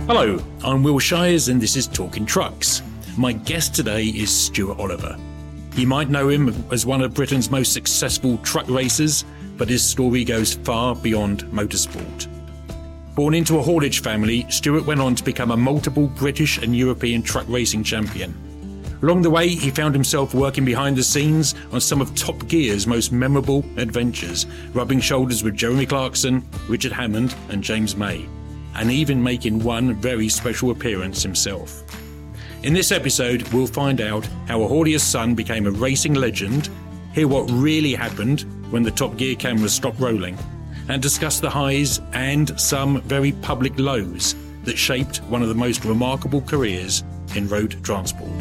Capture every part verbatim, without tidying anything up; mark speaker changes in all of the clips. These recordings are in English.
Speaker 1: Hello, I'm Will Shires and this is Talking Trucks. My guest today is Stuart Oliver. You might know him as one of Britain's most successful truck racers, but his story goes far beyond motorsport. Born into a haulage family, Stuart went on to become a multiple British and European truck racing champion. Along the way, he found himself working behind the scenes on some of Top Gear's most memorable adventures, rubbing shoulders with Jeremy Clarkson, Richard Hammond and James May, and even making one very special appearance himself. In this episode, we'll find out how a haulier's son became a racing legend, hear what really happened when the Top Gear cameras stopped rolling, and discuss the highs and some very public lows that shaped one of the most remarkable careers in road transport.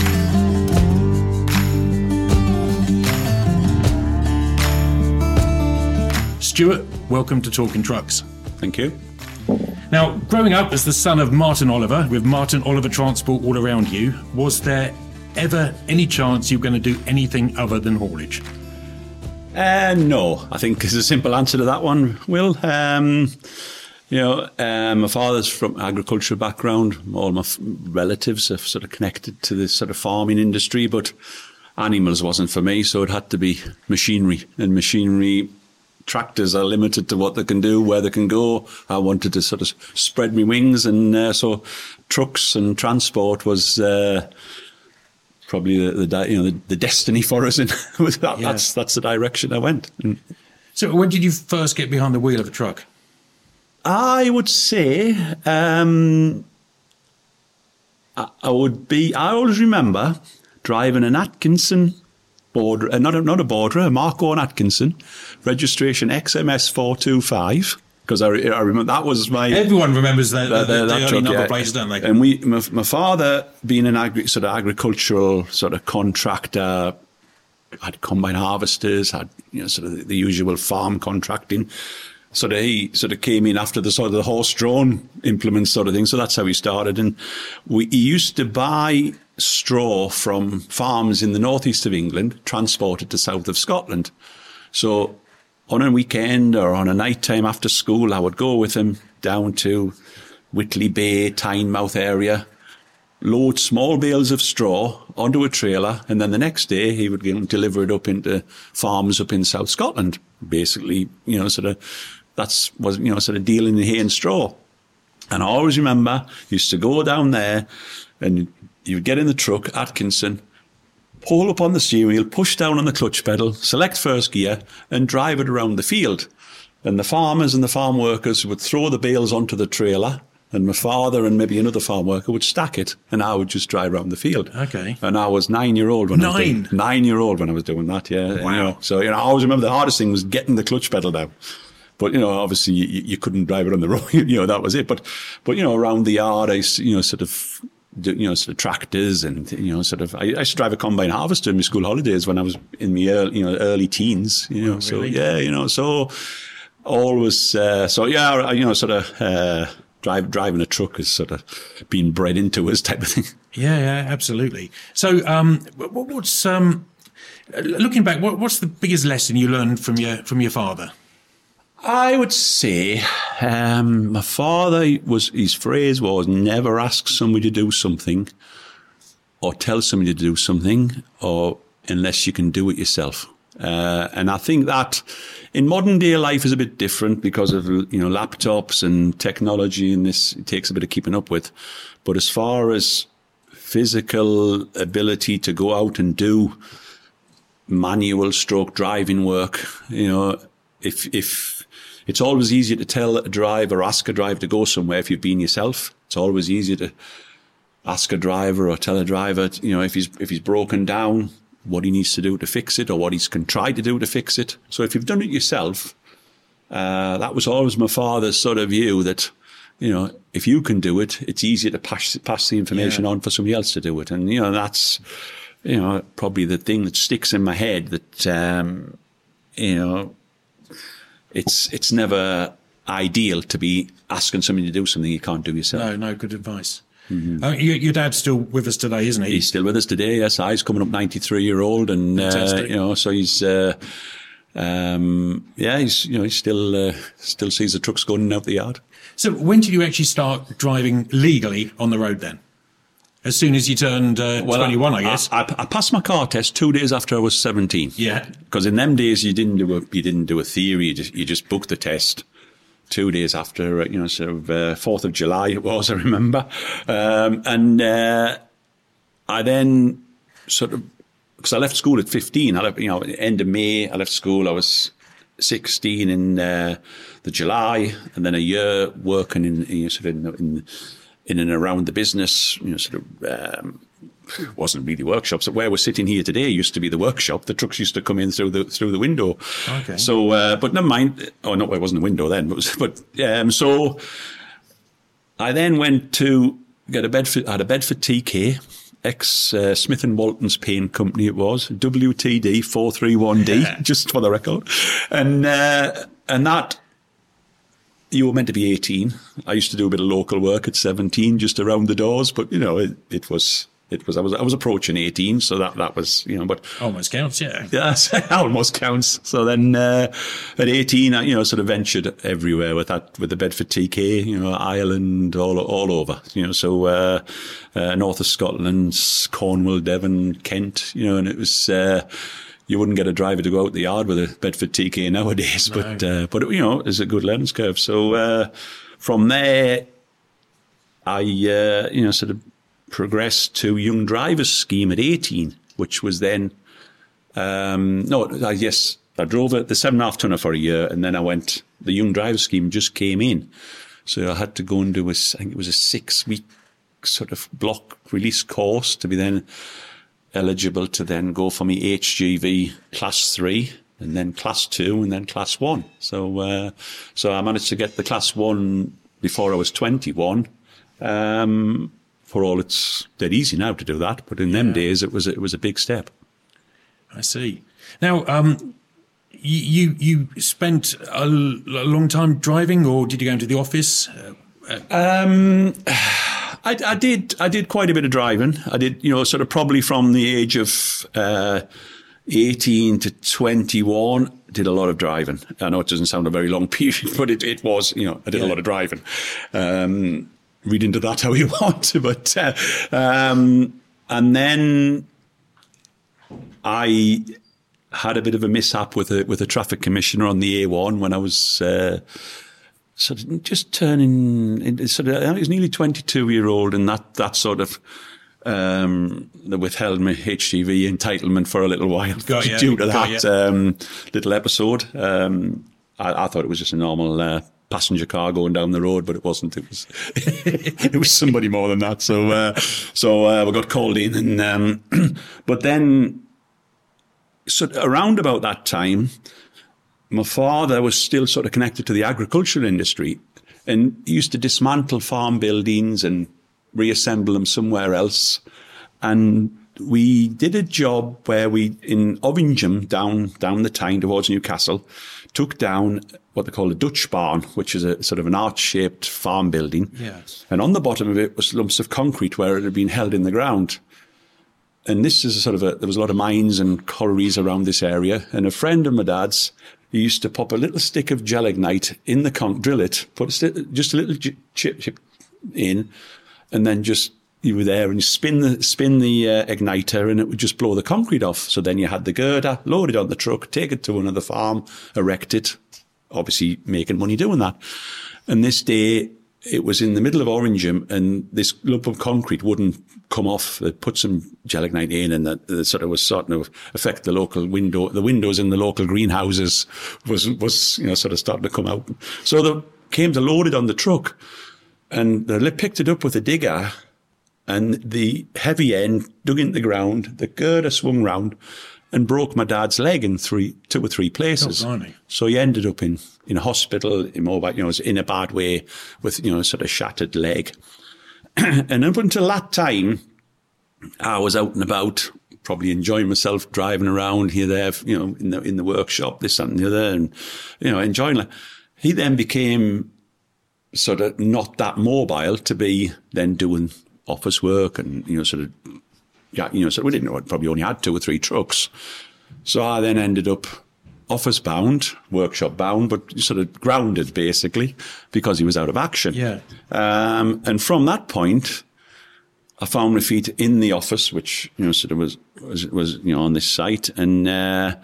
Speaker 1: Stuart, welcome to Talking Trucks.
Speaker 2: Thank you.
Speaker 1: Now, growing up as the son of Martin Oliver, with Martin Oliver Transport all around you, was there ever any chance you were going to do anything other than haulage?
Speaker 2: Uh, no, I think there's a simple answer to that one, Will. Um, you know, um, my father's from agricultural background. All my f- relatives are sort of connected to this sort of farming industry, but animals wasn't for me, so it had to be machinery. And machinery, tractors are limited to what they can do, where they can go. I wanted to sort of spread my wings, and uh, so trucks and transport was uh, probably the, the you know the, the destiny for us. And that, yeah. that's that's the direction I went. And
Speaker 1: so, when did you first get behind the wheel of a truck?
Speaker 2: I would say um, I, I would be. I always remember driving an Atkinson. Border, uh, not a, not a Border, a Marco and Atkinson, registration X M S four two five, because I, I remember that was my...
Speaker 1: Everyone remembers that, the, the, the, the early
Speaker 2: truck,
Speaker 1: number
Speaker 2: yeah.
Speaker 1: plates, don't they?
Speaker 2: And we, my, my father, being an agri, sort of agricultural sort of contractor, had combine harvesters, had you know sort of the, the usual farm contracting. Sort of he sort of came in after the sort of the horse-drawn implements sort of thing. So that's how he started. And we he used to buy straw from farms in the northeast of England, transported to south of Scotland. So on a weekend or on a night time after school, I would go with him down to Whitley Bay, Tynemouth area, load small bales of straw onto a trailer, and then the next day he would deliver it up into farms up in South Scotland. Basically, you know, sort of that's was you know sort of dealing in hay and straw. And I always remember used to go down there, and you would get in the truck, Atkinson, pull up on the steering wheel, push down on the clutch pedal, select first gear, and drive it around the field. And the farmers and the farm workers would throw the bales onto the trailer, and my father and maybe another farm worker would stack it, and I would just drive around the field.
Speaker 1: Okay.
Speaker 2: And I was nine-year-old when
Speaker 1: Nine?
Speaker 2: I was doing nine-year-old when I was doing that. Yeah.
Speaker 1: Wow.
Speaker 2: You know, so you know, I always remember the hardest thing was getting the clutch pedal down. But you know, obviously you, you couldn't drive it on the road. You know, that was it. But but you know, around the yard, I you know sort of. You know, sort of tractors, and you know, sort of. I, I used to drive a combine harvester in my school holidays when I was in the early, you know, early teens. You know,
Speaker 1: oh, really?
Speaker 2: so yeah, you know, so always, uh, so yeah, I, you know, sort of uh, drive driving a truck is sort of being bred into us type of thing.
Speaker 1: Yeah, yeah, absolutely. So, um, what, what's um, looking back? What, what's the biggest lesson you learned from your from your father?
Speaker 2: I would say um, my father was, his phrase was, never ask somebody to do something or tell somebody to do something or unless you can do it yourself. Uh, and I think that in modern day life is a bit different because of, you know, laptops and technology, and this it takes a bit of keeping up with. But as far as physical ability to go out and do manual stroke driving work, you know, if, if, it's always easier to tell a driver or ask a driver to go somewhere if you've been yourself. It's always easier to ask a driver or tell a driver, you know, if he's if he's broken down, what he needs to do to fix it or what he can try to do to fix it. So if you've done it yourself, uh, that was always my father's sort of view that, you know, if you can do it, it's easier to pass, pass the information yeah. on for somebody else to do it. And, you know, that's, you know, probably the thing that sticks in my head that, um, you know, It's it's never ideal to be asking somebody to do something you can't do yourself.
Speaker 1: No, no, good advice. Mm-hmm. Uh, your, your dad's still with us today, isn't he?
Speaker 2: He's still with us today, yes. He's coming up ninety-three year old, and uh, you know, so he's uh, um, yeah, he's you know he still uh, still sees the trucks going in and out the yard.
Speaker 1: So when did you actually start driving legally on the road then? As soon as you turned uh, well, twenty-one, I, I guess.
Speaker 2: I, I passed my car test two days after I was seventeen.
Speaker 1: Yeah.
Speaker 2: Because in them days you didn't do a you didn't do a theory. You just, you just booked the test. Two days after, you know, sort of uh, Fourth of July it was, I remember, um, and uh, I then sort of because I left school at fifteen. I left, you know, end of May. I left school. I was sixteen in uh, the July, and then a year working in, you know, sort of in, in in and around the business. You know, sort of um, wasn't really workshops. Where we're sitting here today used to be the workshop. The trucks used to come in through the through the window.
Speaker 1: Okay.
Speaker 2: So, uh, but never mind. Oh no, it wasn't a window then. But was, but um, so I then went to get a Bedford. I had a Bedford T K. Ex uh, Smith and Walton's paint company it was, W T D four three one D, yeah. Just for the record. And uh, and that, you were meant to be eighteen. I used to do a bit of local work at seventeen, just around the doors, but, you know, it, it was... It was I was I was approaching eighteen, so that, that was, you know, but
Speaker 1: almost counts, yeah.
Speaker 2: Yes, almost counts. So then uh, at eighteen, I, you know, sort of ventured everywhere with that, with the Bedford T K, you know, Ireland, all all over, you know, so uh, uh, north of Scotland, Cornwall, Devon, Kent, you know, and it was. Uh, you wouldn't get a driver to go out the yard with a Bedford T K nowadays, no. but uh, but you know, it's a good learning curve. So uh, from there, I uh, you know sort of. progressed to Young Drivers Scheme at eighteen, which was then, um, no, I, yes, I drove it, the seven and a half tonner for a year, and then I went, the Young Drivers Scheme just came in. So I had to go and do a, I think it was a six week sort of block release course to be then eligible to then go for my H G V class three, and then class two, and then class one. So, uh, so I managed to get the class one before I was twenty-one. Um, For all it's dead easy now to do that, but in yeah. them days it was it was a big step.
Speaker 1: I see. Now, um, you you spent a, a long time driving, or did you go into the office? Uh, uh,
Speaker 2: um, I, I did I did quite a bit of driving. I did, you know, sort of probably from the age of uh, eighteen to twenty-one. Did a lot of driving. I know it doesn't sound a very long period, but it it was, you know, I did yeah. a lot of driving. Um, Read into that how you want to, but uh, um, and then I had a bit of a mishap with a with a traffic commissioner on the A one when I was uh, sort of just turning sort of I was nearly twenty-two year old, and that that sort of um, they withheld my H G V entitlement for a little while
Speaker 1: got you,
Speaker 2: due to that
Speaker 1: you.
Speaker 2: um, little episode. Um, I, I thought it was just a normal. Uh, passenger car going down the road, but it wasn't. It was it was somebody more than that. So uh, so uh, we got called in, and um, but then so around about that time, my father was still sort of connected to the agricultural industry, and he used to dismantle farm buildings and reassemble them somewhere else. And we did a job where we in Ovingham down down the Tyne towards Newcastle took down what they call a Dutch barn, which is a sort of an arch-shaped farm building.
Speaker 1: Yes.
Speaker 2: And on the bottom of it was lumps of concrete where it had been held in the ground. And this is a sort of a, there was a lot of mines and collieries around this area. And a friend of my dad's, he used to pop a little stick of gelignite in the con, drill it, put a st- just a little chip, chip in, and then just, you were there and you spin the, spin the uh, igniter and it would just blow the concrete off. So then you had the girder, load it on the truck, take it to another farm, erect it, obviously making money doing that. And this day, it was in the middle of Oringham, and this lump of concrete wouldn't come off. They put some gelignite in, and that, that sort of was starting to affect the local window. The windows in the local greenhouses was was you know sort of starting to come out. So they came to load it on the truck, and they picked it up with a digger, and the heavy end dug into the ground. The girder swung round and broke my dad's leg in three, two or three places.
Speaker 1: Oh,
Speaker 2: so he ended up in, in a hospital, immobile, you know, in a bad way with, you know, sort of shattered leg. And up until that time, I was out and about, probably enjoying myself, driving around here, there, you know, in the, in the workshop, this, that and the other, and, you know, enjoying it. He then became sort of not that mobile to be then doing office work and, you know, sort of, yeah, you know, so we didn't know, probably only had two or three trucks. So I then ended up office bound, workshop bound, but sort of grounded basically because he was out of action.
Speaker 1: Yeah.
Speaker 2: Um, and from that point, I found my feet in the office, which, you know, sort of was, was, was you know, on this site. And uh,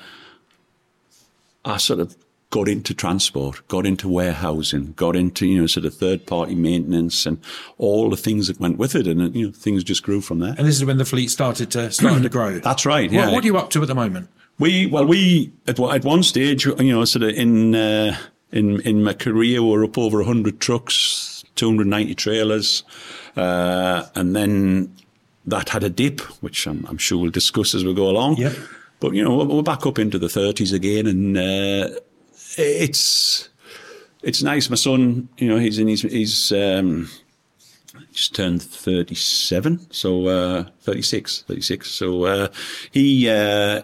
Speaker 2: I sort of got into transport, got into warehousing, got into, you know, sort of third-party maintenance and all the things that went with it. And, you know, things just grew from there.
Speaker 1: And this is when the fleet started to started to grow.
Speaker 2: That's right, yeah.
Speaker 1: What, what are you up to at the moment?
Speaker 2: We, well, we, at, at one stage, you know, sort of in, uh, in, in my career, we were up over one hundred trucks, two hundred ninety trailers. Uh, and then that had a dip, which I'm, I'm sure we'll discuss as we go along.
Speaker 1: Yep.
Speaker 2: But, you know, we're, we're back up into the thirties again. And, uh, it's, it's nice. My son, you know, he's in his, he's, um, just turned thirty-seven. So, uh, thirty-six, thirty-six. So, uh, he, uh,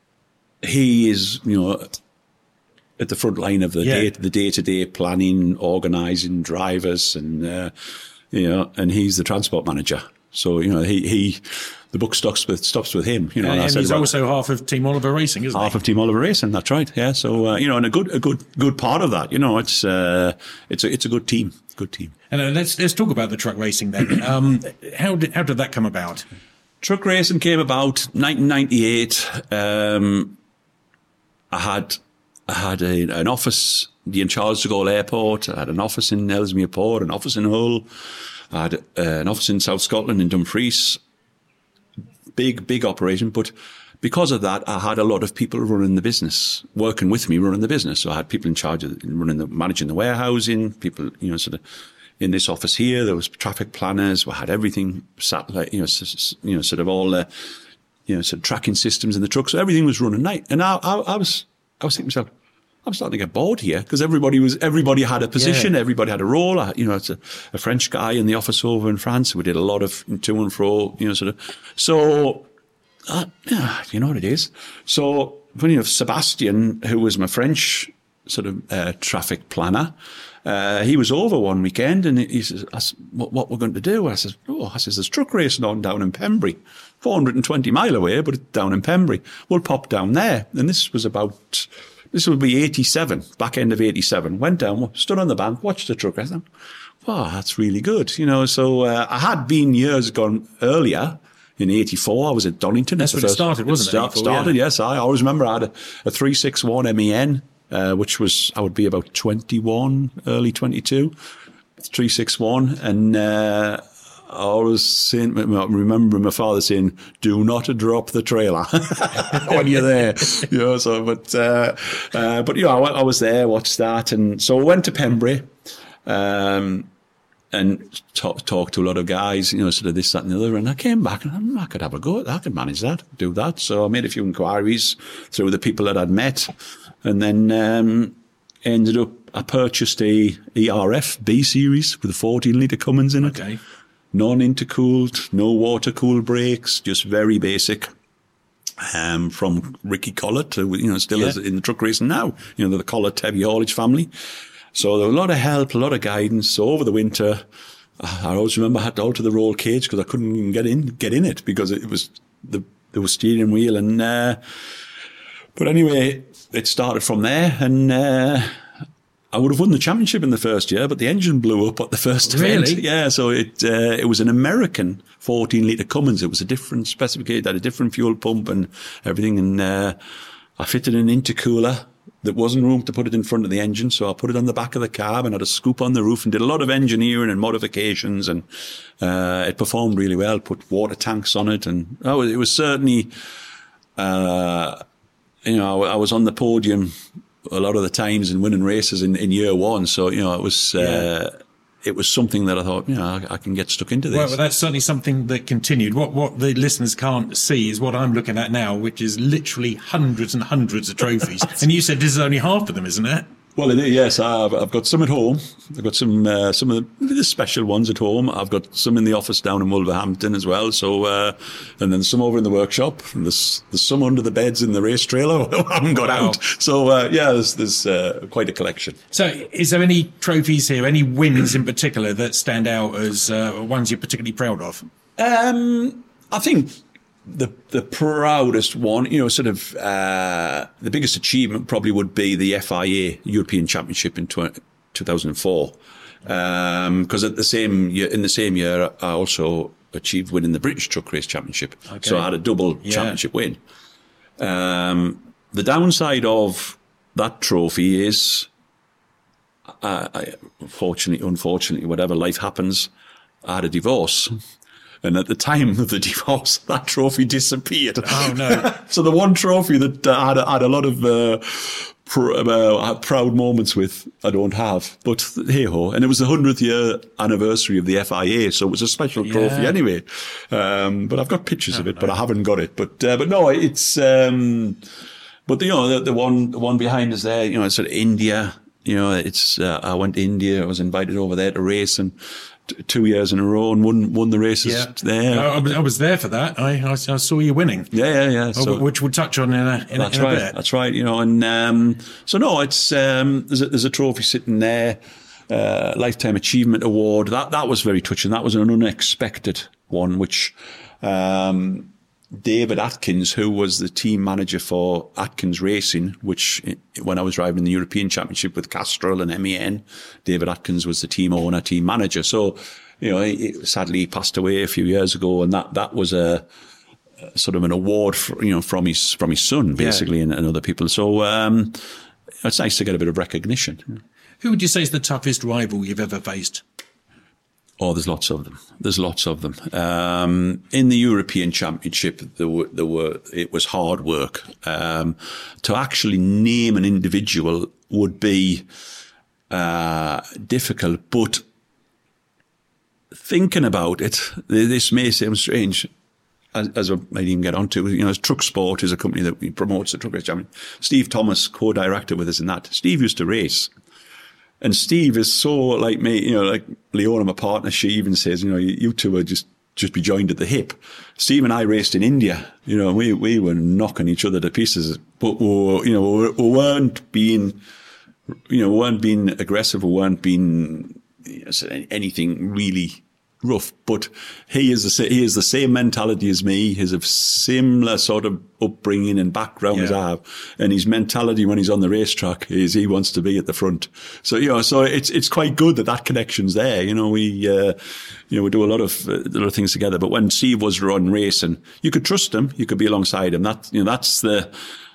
Speaker 2: he is, you know, at the front line of the
Speaker 1: yeah.
Speaker 2: day, the day-to-day planning, organising drivers, and uh, you know, and he's the transport manager. So you know, he he the buck stops with stops with him. You know,
Speaker 1: and,
Speaker 2: and,
Speaker 1: and he's also half of Team Oliver Racing, isn't
Speaker 2: half
Speaker 1: he?
Speaker 2: of Team Oliver Racing. That's right. Yeah. So uh, you know, and a good a good good part of that. You know, it's uh, it's a it's a good team. Good team.
Speaker 1: And uh, let's let's talk about the truck racing then. Um, how did how did that come about?
Speaker 2: Truck racing came about nineteen ninety-eight. Um, I had I had a, an office in Charles de Gaulle Airport. I had an office in Ellesmere Port, an office in Hull. I had uh, an office in South Scotland in Dumfries. Big, big operation. But because of that, I had a lot of people running the business, working with me, running the business. So I had people in charge of running the, managing the warehousing, people, you know, sort of in this office here. There was traffic planners. We had everything satellite, you know, you know, sort of all the, you know, sort of tracking systems in the truck. So everything was running night. And I, I, I was, I was thinking to myself, I'm starting to get bored here because everybody was, everybody had a position, yeah. everybody had a role. I, you know, it's a, a French guy in the office over in France. We did a lot of to and fro, you know, sort of. So, uh, yeah, you know what it is. So, funny enough, Sebastian, who was my French sort of uh, traffic planner, uh, he was over one weekend and he says, I said, what, what we're going to do? I says, oh, I says, there's truck racing on down in Pembury, four hundred twenty mile away, but it's down in Pembury. We'll pop down there. And this was about, this would be eighty-seven, back end of eighty-seven. Went down, stood on the bank, watched the truck. I thought, wow, that's really good. You know, so uh, I had been years gone earlier. In eighty-four, I was at Donington.
Speaker 1: That's when it started, wasn't it?
Speaker 2: Start, started, yeah. yes. I always remember I had a, a three sixty-one M E N, uh, which was, I would be about twenty-one, early twenty-two, three sixty-one. And uh, I always saying, I remember my father saying, do not drop the trailer when you're there. You know, so, but, uh, uh, but, you know, I, I was there, watched that. And so I went to Pembury. Um, and talk, talk to a lot of guys, you know, sort of this, that and the other. And I came back and I could have a go at that. I could manage that, do that. So I made a few inquiries through the people that I'd met. And then um, ended up, I purchased a E R F B series with a fourteen litre Cummins in it.
Speaker 1: Okay.
Speaker 2: Non-intercooled, no water-cooled brakes, just very basic. Um, from Ricky Collett, who, you know, still yeah. is in the truck racing now. You know, the Collett heavy haulage family. So there was a lot of help, a lot of guidance. So over the winter, I always remember I had to alter the roll cage because I couldn't even get in, get in it because it was the, there was steering wheel and, uh, but anyway, it started from there and, uh, I would have won the championship in the first year, but the engine blew up at the first event.
Speaker 1: Really?
Speaker 2: Yeah. So it, uh, it was an American fourteen litre Cummins. It was a different specification, had a different fuel pump and everything. And, uh, I fitted an intercooler. There wasn't room to put it in front of the engine, so I put it on the back of the cab and had a scoop on the roof and did a lot of engineering and modifications, and uh, it performed really well. Put water tanks on it, and oh, it was certainly, uh, you know, I was on the podium a lot of the times and winning races in, in year one. So you know, it was uh, yeah. it was something that I thought, you know, I, I can get stuck into this.
Speaker 1: Well, that's certainly something that continued. What what the listeners can't see is what I'm looking at now, which is literally hundreds and hundreds of trophies. And you said this is only half of them, isn't it?
Speaker 2: Well, it is, yes. I've, I've got some at home. I've got some uh, some of the, the special ones at home. I've got some in the office down in Wolverhampton as well. So, uh, and then some over in the workshop. And there's there's some under the beds in the race trailer I haven't got wow. out. So, uh, yeah, there's there's uh, quite a collection.
Speaker 1: So, is there any trophies here, any wins in particular that stand out as uh, ones you're particularly proud of?
Speaker 2: Um, I think the the proudest one, you know, sort of uh, the biggest achievement probably would be the F I A European Championship in two thousand four, because um, at the same year, in the same year, I also achieved winning the British Truck Race Championship. Okay. So I had a double yeah. championship win. Um, the downside of that trophy is, uh, I, fortunately, unfortunately, whatever life happens, I had a divorce. And at the time of the divorce, that trophy disappeared.
Speaker 1: Oh, no.
Speaker 2: So the one trophy that I had, had a lot of uh, pr- uh, proud moments with, I don't have. But hey-ho. And it was the hundredth year anniversary of the F I A, so it was a special trophy yeah. anyway. Um, but I've got pictures oh, of it, no. but I haven't got it. But uh, but no, it's... Um, but, you know, the, the one the one behind us there, you know, it's sort of India. You know, it's... Uh, I went to India. I was invited over there to race, and two years in a row and won won the races
Speaker 1: yeah.
Speaker 2: there.
Speaker 1: I, I, was, I was there for that. I, I, I saw you winning.
Speaker 2: Yeah, yeah, yeah. So,
Speaker 1: which we'll touch on in a, in,
Speaker 2: that's
Speaker 1: in a
Speaker 2: right,
Speaker 1: bit.
Speaker 2: That's right. You know, and um, so no, it's um, there's a, there's a trophy sitting there, uh, Lifetime Achievement Award. That that was very touching. That was an unexpected one, which um, David Atkins, who was the team manager for Atkins Racing, which when I was driving the European Championship with Castrol and M E N, David Atkins was the team owner, team manager. So, you know, he, sadly he passed away a few years ago, and that, that was a, a sort of an award for, you know, from his, from his son, basically, yeah. and, and other people. So, um, it's nice to get a bit of recognition.
Speaker 1: Who would you say is the toughest rival you've ever faced?
Speaker 2: Oh, there's lots of them. There's lots of them. Um, in the European Championship, there were, there were, it was hard work. Um, to actually name an individual would be, uh, difficult, but thinking about it, this may seem strange, as, as I might even get onto, you know, as Truck Sport is a company that promotes the Truck Race Championship. Steve Thomas, co-director with us in that. Steve used to race. And Steve is so like me, you know, like Leona, my partner, she even says, you know, you, you two are just, just be joined at the hip. Steve and I raced in India, you know, we, we were knocking each other to pieces, but we were, you know, we, we weren't being, you know, we weren't being aggressive, we weren't being you know, anything really rough, but he is the he is the same mentality as me. He's a similar sort of upbringing and background yeah. as I have, and his mentality when he's on the racetrack is he wants to be at the front. So you know, so it's it's quite good that that connection's there. You know, we uh, you know we do a lot of uh, a lot of things together. But when Steve was run racing, you could trust him. You could be alongside him. That you know, that's the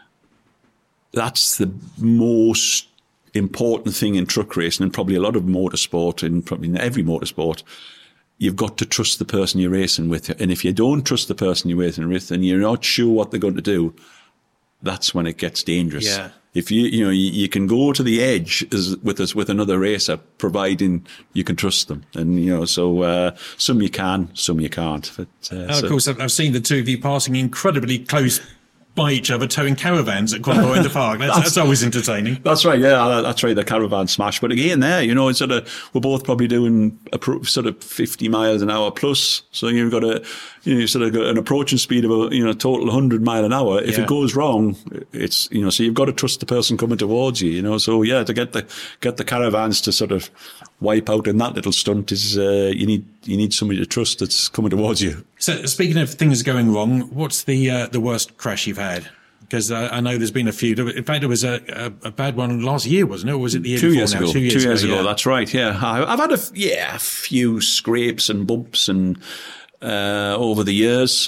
Speaker 2: that's the most important thing in truck racing, and probably a lot of motorsport, in probably in every motorsport. You've got to trust the person you're racing with. And if you don't trust the person you're racing with and you're not sure what they're going to do, that's when it gets dangerous.
Speaker 1: Yeah.
Speaker 2: If you, you know, you, you can go to the edge as, with us, with another racer, providing you can trust them. And, you know, so, uh, some you can, some you can't. But, uh,
Speaker 1: oh,
Speaker 2: so.
Speaker 1: Of course, I've seen the two of you passing incredibly close by each other, towing caravans at Convoy in the Park. That's, that's, that's always entertaining.
Speaker 2: That's right, yeah, that's right, the caravan smash. But again, there, you know, it's sort of, we're both probably doing a pro, sort of fifty miles an hour plus. So you've got a, you know, you sort of got an approaching speed of a, you know, total one hundred mile an hour. If yeah. it goes wrong, it's, you know, so you've got to trust the person coming towards you, you know. So yeah, to get the, get the caravans to sort of wipe out in that little stunt is, uh, you need, you need somebody to trust that's coming towards you.
Speaker 1: So speaking of things going wrong, what's the, uh, the worst crash you've had? Because uh, I know there's been a few. In fact, there was a, a, a bad one last year, wasn't it? Or was it the year
Speaker 2: Two
Speaker 1: before
Speaker 2: years
Speaker 1: now?
Speaker 2: ago.
Speaker 1: Two years,
Speaker 2: Two years
Speaker 1: ago,
Speaker 2: ago,
Speaker 1: yeah.
Speaker 2: That's right, yeah. I, I've had a, yeah, a few scrapes and bumps and, uh, over the years.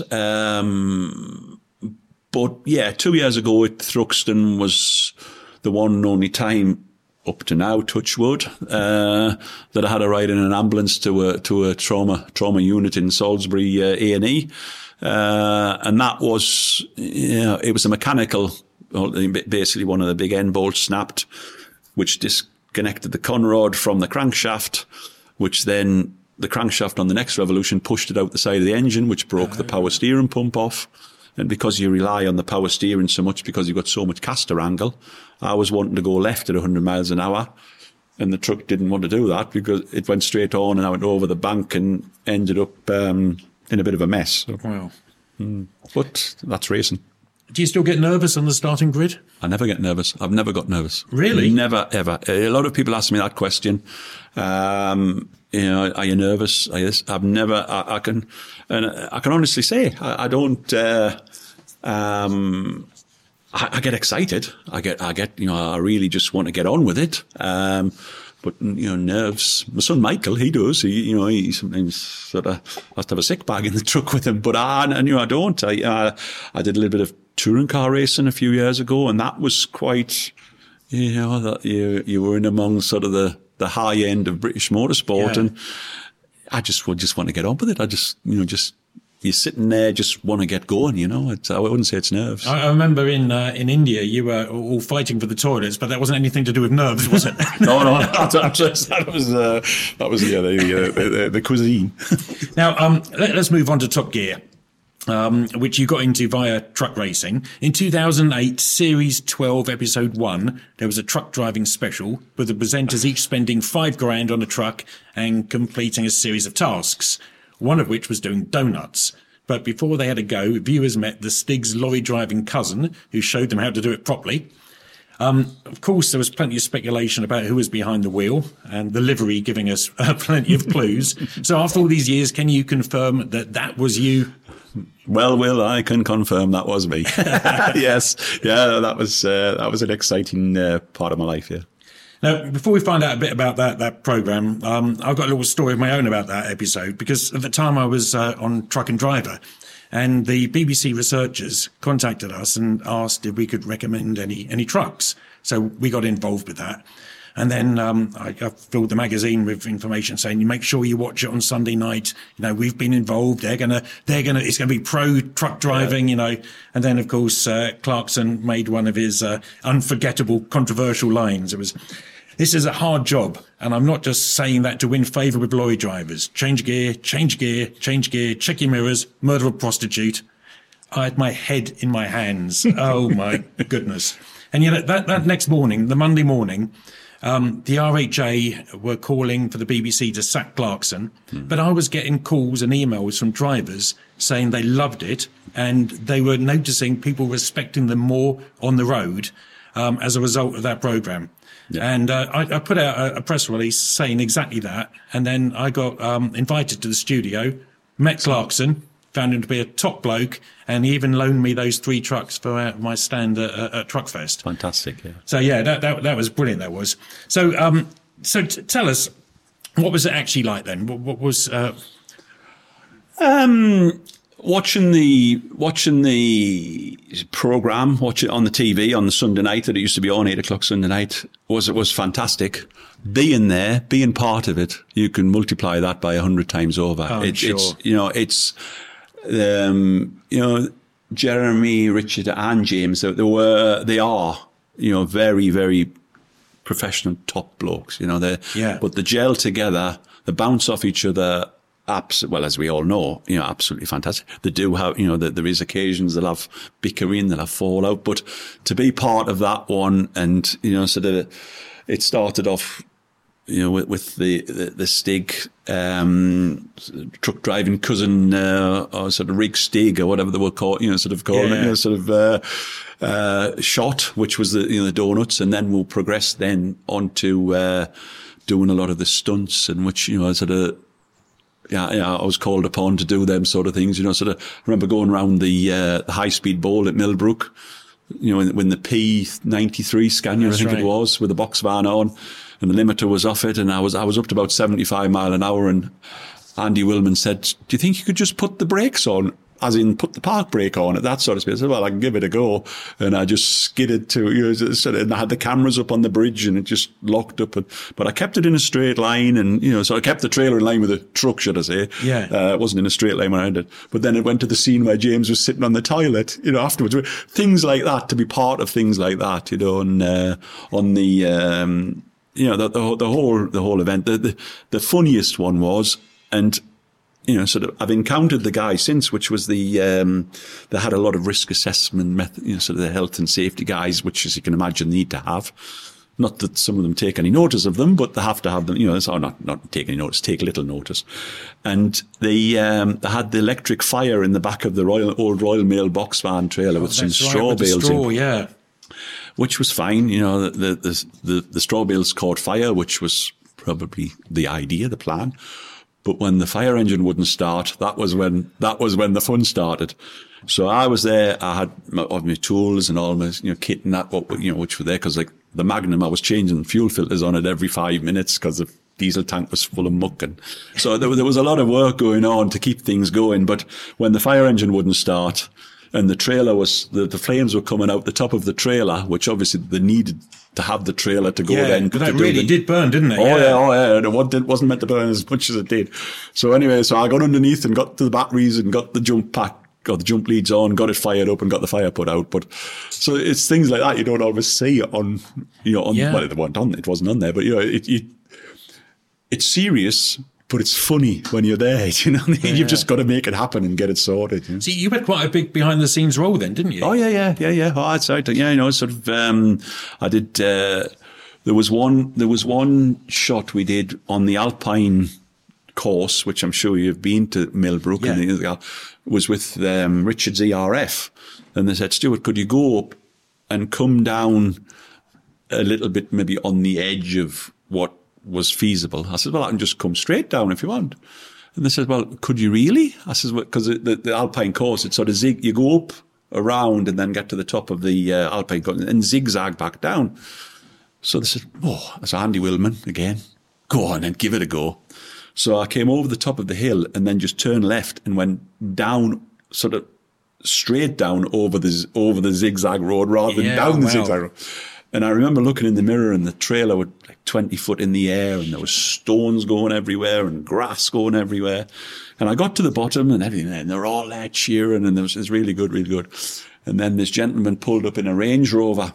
Speaker 2: Um, but yeah, two years ago at Thruxton was the one and only time up to now, touch wood, uh, that I had a ride in an ambulance to a, to a trauma, trauma unit in Salisbury, uh, A and E. Uh, and that was, you know, it was a mechanical, basically one of the big end bolts snapped, which disconnected the conrod from the crankshaft, which then the crankshaft on the next revolution pushed it out the side of the engine, which broke oh. the power steering pump off. And because you rely on the power steering so much, because you've got so much caster angle, I was wanting to go left at one hundred miles an hour. And the truck didn't want to do that because it went straight on and I went over the bank and ended up, um, in a bit of a mess. So,
Speaker 1: wow.
Speaker 2: Mm. But that's racing.
Speaker 1: Do you still get nervous on the starting grid?
Speaker 2: I never get nervous. I've never got nervous.
Speaker 1: Really?
Speaker 2: Never, ever. A lot of people ask me that question. Um, you know, are you nervous? I guess I've never, I, I can, and I can honestly say, I, I don't, uh, um, I, I get excited. I get, I get, you know, I really just want to get on with it. Um, But, you know, nerves. My son Michael, he does. He, you know, he sometimes sort of has to have a sick bag in the truck with him. But I, and, you know, I don't. I, uh, I did a little bit of touring car racing a few years ago, and that was quite, you know, that you you were in among sort of the, the high end of British motorsport, yeah. And I just would just want to get on with it. I just, you know, just. You're sitting there, just want to get going, you know. It's, I wouldn't say it's nerves.
Speaker 1: I, I remember in uh, in India, you were all fighting for the toilets, but that wasn't anything to do with nerves, was it?
Speaker 2: no, no, that, that was uh, that was yeah, the, the, the, the cuisine.
Speaker 1: Now, um, let, let's move on to Top Gear, um, which you got into via truck racing. In two thousand eight, Series twelve, Episode one, there was a truck driving special with the presenters each spending five grand on a truck and completing a series of tasks, one of which was doing donuts. But before they had a go, viewers met the Stig's lorry-driving cousin, who showed them how to do it properly. Um, of course, there was plenty of speculation about who was behind the wheel, and the livery giving us uh, plenty of clues. So after all these years, can you confirm that that was you?
Speaker 2: Well, Will, I can confirm that was me. Yes. Yeah, that was, uh, that was an exciting uh, part of my life, yeah.
Speaker 1: Now, before we find out a bit about that that program, um, I've got a little story of my own about that episode, because at the time I was uh, on Truck and Driver, and the B B C researchers contacted us and asked if we could recommend any any trucks. So we got involved with that. And then um, I, I filled the magazine with information saying, you make sure you watch it on Sunday night. You know, we've been involved. They're gonna, they're gonna, it's gonna be pro truck driving. Yeah. You know. And then of course uh, Clarkson made one of his uh, unforgettable, controversial lines. It was, "This is a hard job, and I'm not just saying that to win favour with lorry drivers. Change gear, change gear, change gear, check your mirrors, murder a prostitute." I had my head in my hands. Oh my goodness. And you know, that, that next morning, the Monday morning, um, the R H A were calling for the B B C to sack Clarkson, mm. but I was getting calls and emails from drivers saying they loved it, and they were noticing people respecting them more on the road um, as a result of that programme. Yeah. And uh, I, I put out a, a press release saying exactly that. And then I got um, invited to the studio, met Clarkson, found him to be a top bloke, and he even loaned me those three trucks for uh, my stand at, at, at Truckfest.
Speaker 2: Fantastic, yeah.
Speaker 1: So, yeah, that that, that was brilliant, that was. So, um, so t- tell us, what was it actually like then? What, what was... Uh...
Speaker 2: Um... Watching the watching the program, watch it on the T V on the Sunday night that it used to be on eight o'clock Sunday night was it was fantastic. Being there, being part of it, you can multiply that by a hundred times over.
Speaker 1: Oh,
Speaker 2: it,
Speaker 1: sure.
Speaker 2: It's you know it's um, you know Jeremy, Richard, and James. They were they are you know very very professional top blokes. You know they
Speaker 1: yeah.
Speaker 2: But the gel together, they bounce off each other. Abs- well, as we all know, you know, absolutely fantastic. They do have, you know, that there is occasions they'll have bickering, they'll have fallout, but to be part of that one, and you know, sort of, it started off, you know, with, with the the, the Stig um, truck driving cousin, uh, or sort of Rig Stig or whatever they were called, you know, sort of calling
Speaker 1: yeah.
Speaker 2: it, you know, sort of uh, uh, shot, which was the you know the donuts, and then we'll progress then onto uh, doing a lot of the stunts, and which you know sort of. Yeah, yeah, I was called upon to do them sort of things, you know, sort of, I remember going around the, uh, the high-speed bowl at Millbrook, you know, when, when the P ninety-three Scania, That's I think right. it was, with the box van on, and the limiter was off it, and I was, I was up to about seventy-five mile an hour, and Andy Willman said, "Do you think you could just put the brakes on?" As in, put the park brake on at that sort of speed. I said, well, I can give it a go. And I just skidded to, you know, and I had the cameras up on the bridge and it just locked up. And, but I kept it in a straight line, and, you know, so I kept the trailer in line with the truck, should I say.
Speaker 1: Yeah.
Speaker 2: Uh, it wasn't in a straight line when I did. But then it went to the scene where James was sitting on the toilet, you know, afterwards. Things like that, to be part of things like that, you know, and, uh, on the, um, you know, the, the, the whole, the whole event. The, the, the funniest one was, and, you know, sort of, I've encountered the guy since, which was the, um, they had a lot of risk assessment method, you know, sort of the health and safety guys, which, as you can imagine, need to have. Not that some of them take any notice of them, but they have to have them, you know, so not, not take any notice, take little notice. And they, um, they had the electric fire in the back of the Royal, old Royal Mail box van trailer
Speaker 1: oh,
Speaker 2: with some
Speaker 1: right,
Speaker 2: straw
Speaker 1: with
Speaker 2: bales
Speaker 1: straw,
Speaker 2: in.
Speaker 1: Yeah.
Speaker 2: Which was fine, you know, the, the, the, the straw bales caught fire, which was probably the idea, the plan. But when the fire engine wouldn't start, that was when, that was when the fun started. So I was there, I had my, all my tools and all my, you know, kit and that, you know, which were there, because like the Magnum, I was changing fuel filters on it every five minutes because the diesel tank was full of muck. And so there, there was a lot of work going on to keep things going. But when the fire engine wouldn't start and the trailer was, the, the flames were coming out the top of the trailer, which obviously they needed to have the trailer to go
Speaker 1: yeah,
Speaker 2: then.
Speaker 1: But that
Speaker 2: to
Speaker 1: really
Speaker 2: the,
Speaker 1: did burn, didn't it?
Speaker 2: Oh,
Speaker 1: yeah,
Speaker 2: yeah, oh, yeah. It wasn't meant to burn as much as it did. So anyway, so I got underneath and got to the batteries and got the jump pack, got the jump leads on, got it fired up and got the fire put out. But so it's things like that you don't always see on, you know, on,
Speaker 1: yeah.
Speaker 2: well, it wasn't on, it wasn't on there, but you know, it, it it's serious, but it's funny when you're there, you know. Yeah. You've just got to make it happen and get it sorted. You know?
Speaker 1: See, you had quite a big behind the scenes role then, didn't you?
Speaker 2: Oh yeah, yeah, yeah, yeah. Oh, I'd say, yeah, you know, sort of. Um, I did. Uh, there was one. There was one shot we did on the Alpine course, which I'm sure you've been to Millbrook,
Speaker 1: yeah.
Speaker 2: and the, was with um, Richards E R F, and they said, Stuart, could you go up and come down a little bit, maybe on the edge of what was feasible? I said, well, I can just come straight down if you want. And they said, well, could you really? I said, because well, the, the Alpine course, it's sort of zig, you go up around and then get to the top of the uh, Alpine course and zigzag back down. So they said, oh, that's Andy Willman again. Go on and give it a go. So I came over the top of the hill and then just turned left and went down, sort of straight down over the over the zigzag road rather than
Speaker 1: yeah,
Speaker 2: down the
Speaker 1: wow.
Speaker 2: zigzag road. And I remember looking in the mirror and the trailer was like twenty foot in the air and there was stones going everywhere and grass going everywhere. And I got to the bottom and everything, and they're all there cheering and it was, it was really good, really good. And then this gentleman pulled up in a Range Rover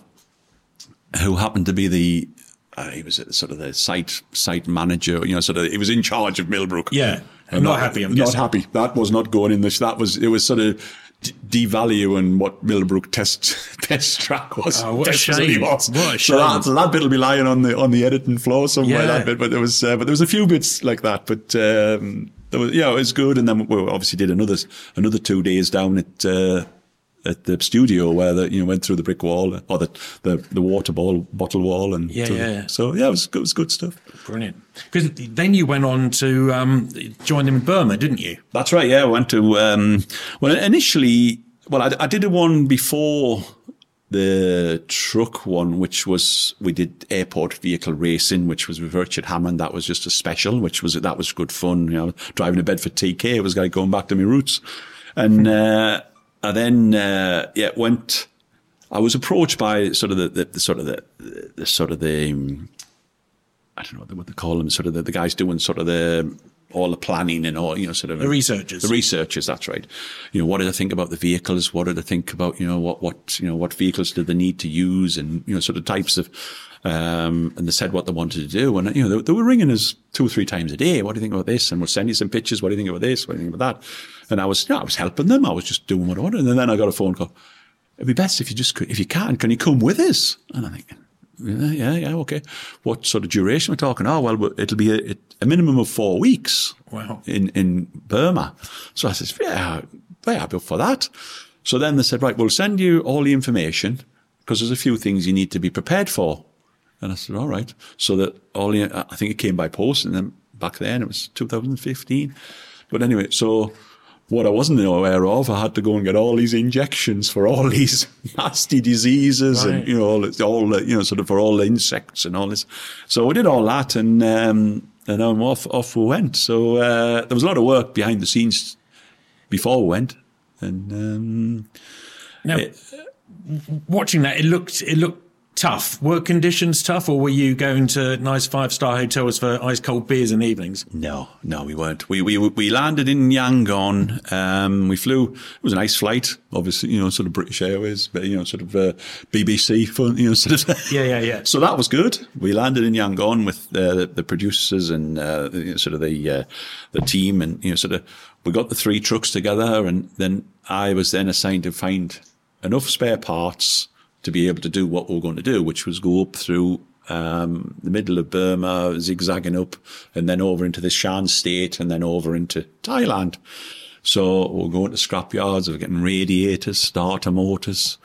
Speaker 2: who happened to be the, uh, he was sort of the site site manager, you know, sort of, he was in charge of Millbrook.
Speaker 1: Yeah. I'm not, not happy, I'm
Speaker 2: Not
Speaker 1: guessing.
Speaker 2: happy. That was not going in this, that was, it was sort of devaluing what Millbrook test test track was.
Speaker 1: Oh, what a
Speaker 2: Desperately
Speaker 1: shame.
Speaker 2: was.
Speaker 1: What a
Speaker 2: so, that,
Speaker 1: shame.
Speaker 2: so that bit will be lying on the on the editing floor somewhere.
Speaker 1: Yeah.
Speaker 2: That bit, but there was uh, but there was a few bits like that. But um, there was, yeah, it was good. And then we obviously did another another two days down at uh, at the studio where the you know went through the brick wall or the the, the water ball bottle wall and
Speaker 1: Yeah,
Speaker 2: through,
Speaker 1: yeah.
Speaker 2: So yeah, it was it was good stuff.
Speaker 1: Brilliant. Because then you went on to um, join them in Burma, didn't you?
Speaker 2: That's right. Yeah, I went to um, well initially. Well, I, I did a one before the truck one, which was, we did airport vehicle racing, which was with Richard Hammond. That was just a special, which was, that was good fun. You know, driving a Bedford T K, it was like going back to my roots. And, uh, I then, uh, yeah, went, I was approached by sort of the, the, the sort of the, the, the sort of the, um, I don't know what they call them, sort of the, the guys doing sort of the, all the planning and all, you know, sort of
Speaker 1: The researchers.
Speaker 2: The researchers, that's right. You know, what did I think about the vehicles? What did I think about, you know, what, what, you know, what vehicles did they need to use and, you know, sort of types of, um, and they said what they wanted to do. And, you know, they, they were ringing us two or three times a day. What do you think about this? And we'll send you some pictures. What do you think about this? What do you think about that? And I was, you know, I was helping them. I was just doing what I wanted. And then I got a phone call. It'd be best if you just could, if you can, can you come with us? And I'm thinking, yeah, yeah, yeah, okay. What sort of duration we're talking? Oh, well, it'll be a, a minimum of four weeks.
Speaker 1: Wow.
Speaker 2: In, in Burma. So I said, yeah, yeah, I'll be up for that. So then they said, right, we'll send you all the information because there's a few things you need to be prepared for. And I said, all right. So that all the, I think it came by post and then back then it was two thousand fifteen. But anyway, so what I wasn't aware of, I had to go and get all these injections for all these nasty diseases
Speaker 1: right.
Speaker 2: and, you know, all, all the, you know, sort of for all the insects and all this. So we did all that and, um, and then off, off we went. So, uh, there was a lot of work behind the scenes before we went. And, um,
Speaker 1: now, it, watching that, it looked, it looked tough. Work conditions tough, or were you going to nice five-star hotels for ice cold beers in the evenings?
Speaker 2: No, no, we weren't. We we we landed in Yangon. Um, we flew. It was a nice flight, obviously. You know, sort of British Airways, but you know, sort of uh, B B C fun. You know, sort of.
Speaker 1: Yeah, yeah, yeah.
Speaker 2: So that was good. We landed in Yangon with uh, the, the producers and uh, you know, sort of the uh, the team, and you know, sort of we got the three trucks together, and then I was then assigned to find enough spare parts to be able to do what we were going to do, which was go up through um, the middle of Burma, zigzagging up, and then over into the Shan State, and then over into Thailand. So we're going to scrapyards, we're getting radiators, starter motors,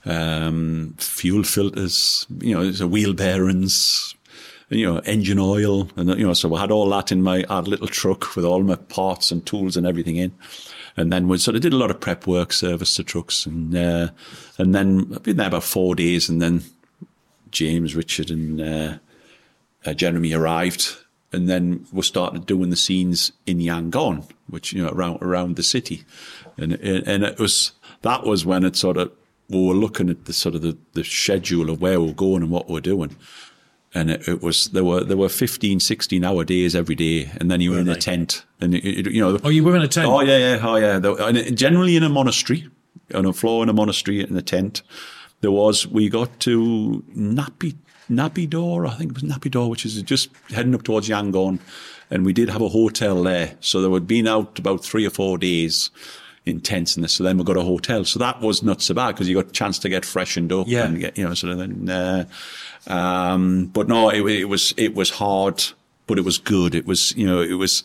Speaker 2: um, fuel filters, you know, so wheel bearings, you know, engine oil, and you know, so we had all that in my our little truck with all my parts and tools and everything in. And then we sort of did a lot of prep work, service to trucks, and uh, and then I've been there about four days, and then James, Richard, and uh, uh, Jeremy arrived, and then we started doing the scenes in Yangon, which you know around around the city, and and it was that was when it sort of we were looking at the sort of the, the schedule of where we're going and what we're doing. And it, it was, there were, there were fifteen, sixteen hour days every day. And then you were, were in they? a tent and it, it, you know.
Speaker 1: Oh, you were in a tent?
Speaker 2: Oh yeah, yeah. Oh yeah. And generally in a monastery, on a floor in a monastery in a tent. There was, we got to Napi, Napidor, I think it was Napidor, which is just heading up towards Yangon. And we did have a hotel there. So there would been out about three or four days in tents and this. So then we got a hotel. So that was not so bad because you got a chance to get freshened up
Speaker 1: yeah.
Speaker 2: and get, you know, sort of then, uh, um, but no, it, it was, it was hard, but it was good. It was, you know, it was,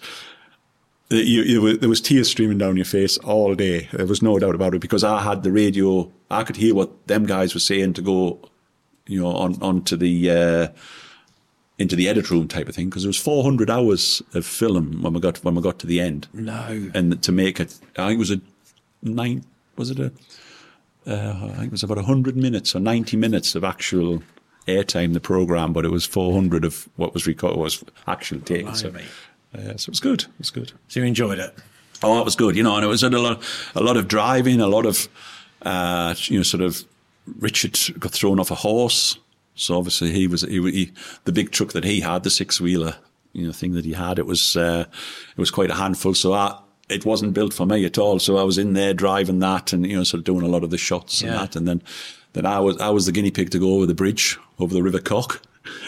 Speaker 2: you, you, there was tears streaming down your face all day. There was no doubt about it because I had the radio. I could hear what them guys were saying to go, you know, on, onto the, uh, into the edit room type of thing, because there was four hundred hours of film when we got, when we got to the end.
Speaker 1: No.
Speaker 2: And to make it, I think it was a nine, was it a, uh, I think it was about a hundred minutes or ninety minutes of actual airtime, the program, but it was four hundred of what was recorded, was actually taken. Oh, so, uh, so it was good. It was good.
Speaker 1: So you enjoyed it?
Speaker 2: Oh, it was good. You know, and it was a lot, a lot of driving, a lot of, uh, you know, sort of. Richard got thrown off a horse, so obviously he was he, he the big truck that he had, the six wheeler, you know, thing that he had. It was uh, it was quite a handful. So I, it wasn't built for me at all. So I was in there driving that, and you know, sort of doing a lot of the shots and yeah. that, and then. Then I was I was the guinea pig to go over the bridge, over the River Cock.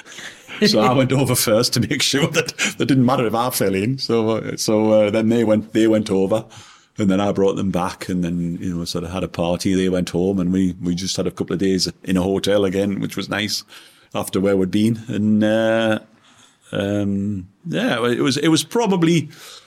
Speaker 2: So I went over first to make sure that that didn't matter if I fell in. So uh, so uh, then they went they went over, and then I brought them back, and then you know sort of had a party. They went home, and we we just had a couple of days in a hotel again, which was nice after where we'd been. And uh, um, yeah, it was it was probably,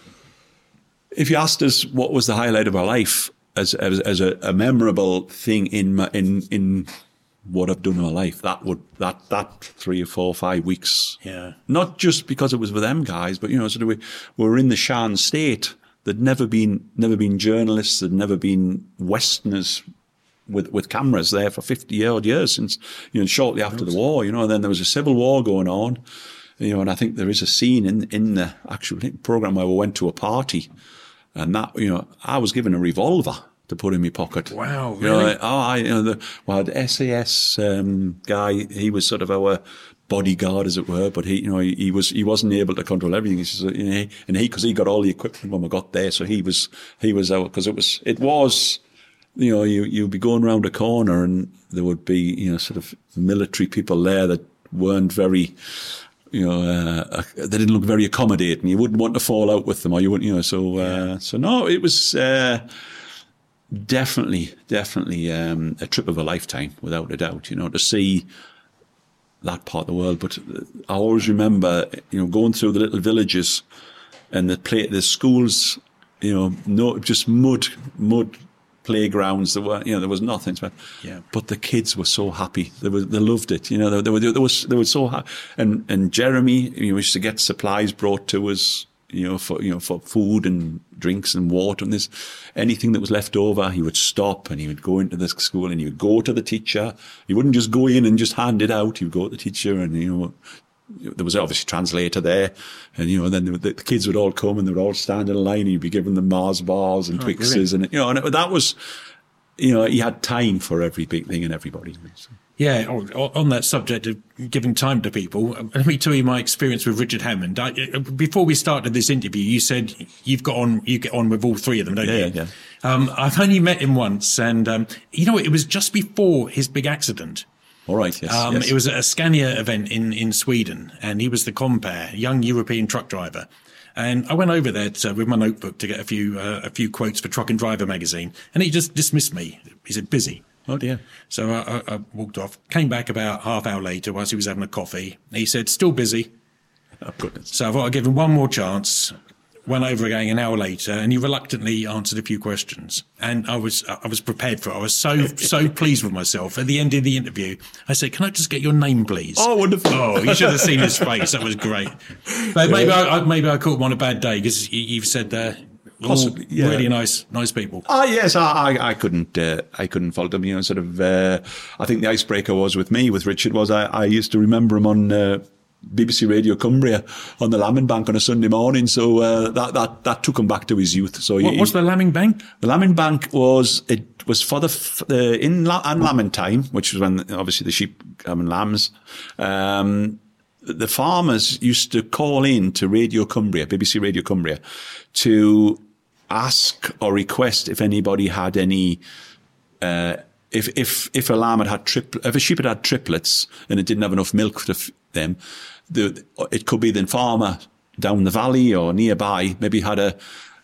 Speaker 2: if you asked us what was the highlight of our life. As as, as a, a memorable thing in my, in in what I've done in my life, that would that that three or four five weeks.
Speaker 1: Yeah.
Speaker 2: Not just because it was with them guys, but you know, sort of we, we were in the Shan State. There'd never been never been journalists. There'd never been Westerners with with cameras there for fifty odd years since you know shortly after the war. You know, and then there was a civil war going on. You know, and I think there is a scene in in the actual program where we went to a party. And that, you know, I was given a revolver to put in my pocket.
Speaker 1: Wow, really?
Speaker 2: You know, like, oh, I, you know, the, well, the S A S um, guy, he was sort of our bodyguard, as it were, but he, you know, he, he was, he wasn't able to control everything. He says, you know, and he, because he got all the equipment when we got there, so he was, he was out, because it was, it was, you know, you, you'd be going around a corner and there would be, you know, sort of military people there that weren't very, you know, uh, they didn't look very accommodating. You wouldn't want to fall out with them, or you wouldn't, you know. So, uh, so no, it was uh, definitely, definitely um, a trip of a lifetime, without a doubt. You know, to see that part of the world. But I always remember, you know, going through the little villages and the play, the schools. You know, no, just mud, mud. Playgrounds. There were, you know, there was nothing.
Speaker 1: Yeah.
Speaker 2: But the kids were so happy. They were, they loved it. You know, they, they were, they was, they were so happy. And and Jeremy, you know, we used to get supplies brought to us, you know, for you know for food and drinks and water and this, anything that was left over, he would stop and he would go into the school and he would go to the teacher. He wouldn't just go in and just hand it out. He would go to the teacher and you know. There was obviously a translator there, and you know, then the, the kids would all come and they would all stand in a line. And you'd be giving them Mars bars and oh, Twixes, and you know, and it, that was, you know, he had time for every big thing and everybody. So.
Speaker 1: Yeah, on that subject of giving time to people, let me tell you my experience with Richard Hammond. I, before we started this interview, you said you've got on, you get on with all three of them, don't
Speaker 2: yeah,
Speaker 1: you?
Speaker 2: Yeah,
Speaker 1: yeah. Um, I've only met him once, and um, you know, it was just before his big accident.
Speaker 2: All right, yes,
Speaker 1: um,
Speaker 2: yes.
Speaker 1: It was at a Scania event in, in Sweden, and he was the compere, young European truck driver. And I went over there to, with my notebook to get a few uh, a few quotes for Truck and Driver magazine, and he just dismissed me. He said, busy.
Speaker 2: Oh dear.
Speaker 1: So I, I, I walked off, came back about half hour later whilst he was having a coffee. He said, still busy.
Speaker 2: Oh, goodness.
Speaker 1: So I thought I'd give him one more chance. Went over again an hour later, and he reluctantly answered a few questions. And I was I was prepared for it. I was so so pleased with myself. At the end of the interview, I said, "Can I just get your name, please?"
Speaker 2: Oh, wonderful!
Speaker 1: Oh, you should have seen his face. That was great. But maybe I, I maybe I caught him on a bad day because you've said uh,
Speaker 2: Possibly, yeah.
Speaker 1: really nice nice people.
Speaker 2: Ah, yes, I I, I couldn't uh, I couldn't fault them. You know, sort of. Uh, I think the icebreaker was with me with Richard was I, I used to remember him on. Uh, B B C Radio Cumbria on the Lambing Bank on a Sunday morning, so uh, that that that took him back to his youth. So
Speaker 1: what,
Speaker 2: he,
Speaker 1: what's the Lambing Bank?
Speaker 2: The Lambing Bank was it was for the uh, in La- and lambing time, which was when obviously the sheep and lambs. Um, the farmers used to call in to Radio Cumbria, B B C Radio Cumbria, to ask or request if anybody had any. Uh, If if if a lamb had had tripl- if a sheep had had triplets and it didn't have enough milk for f- them, the, it could be the farmer down the valley or nearby maybe had a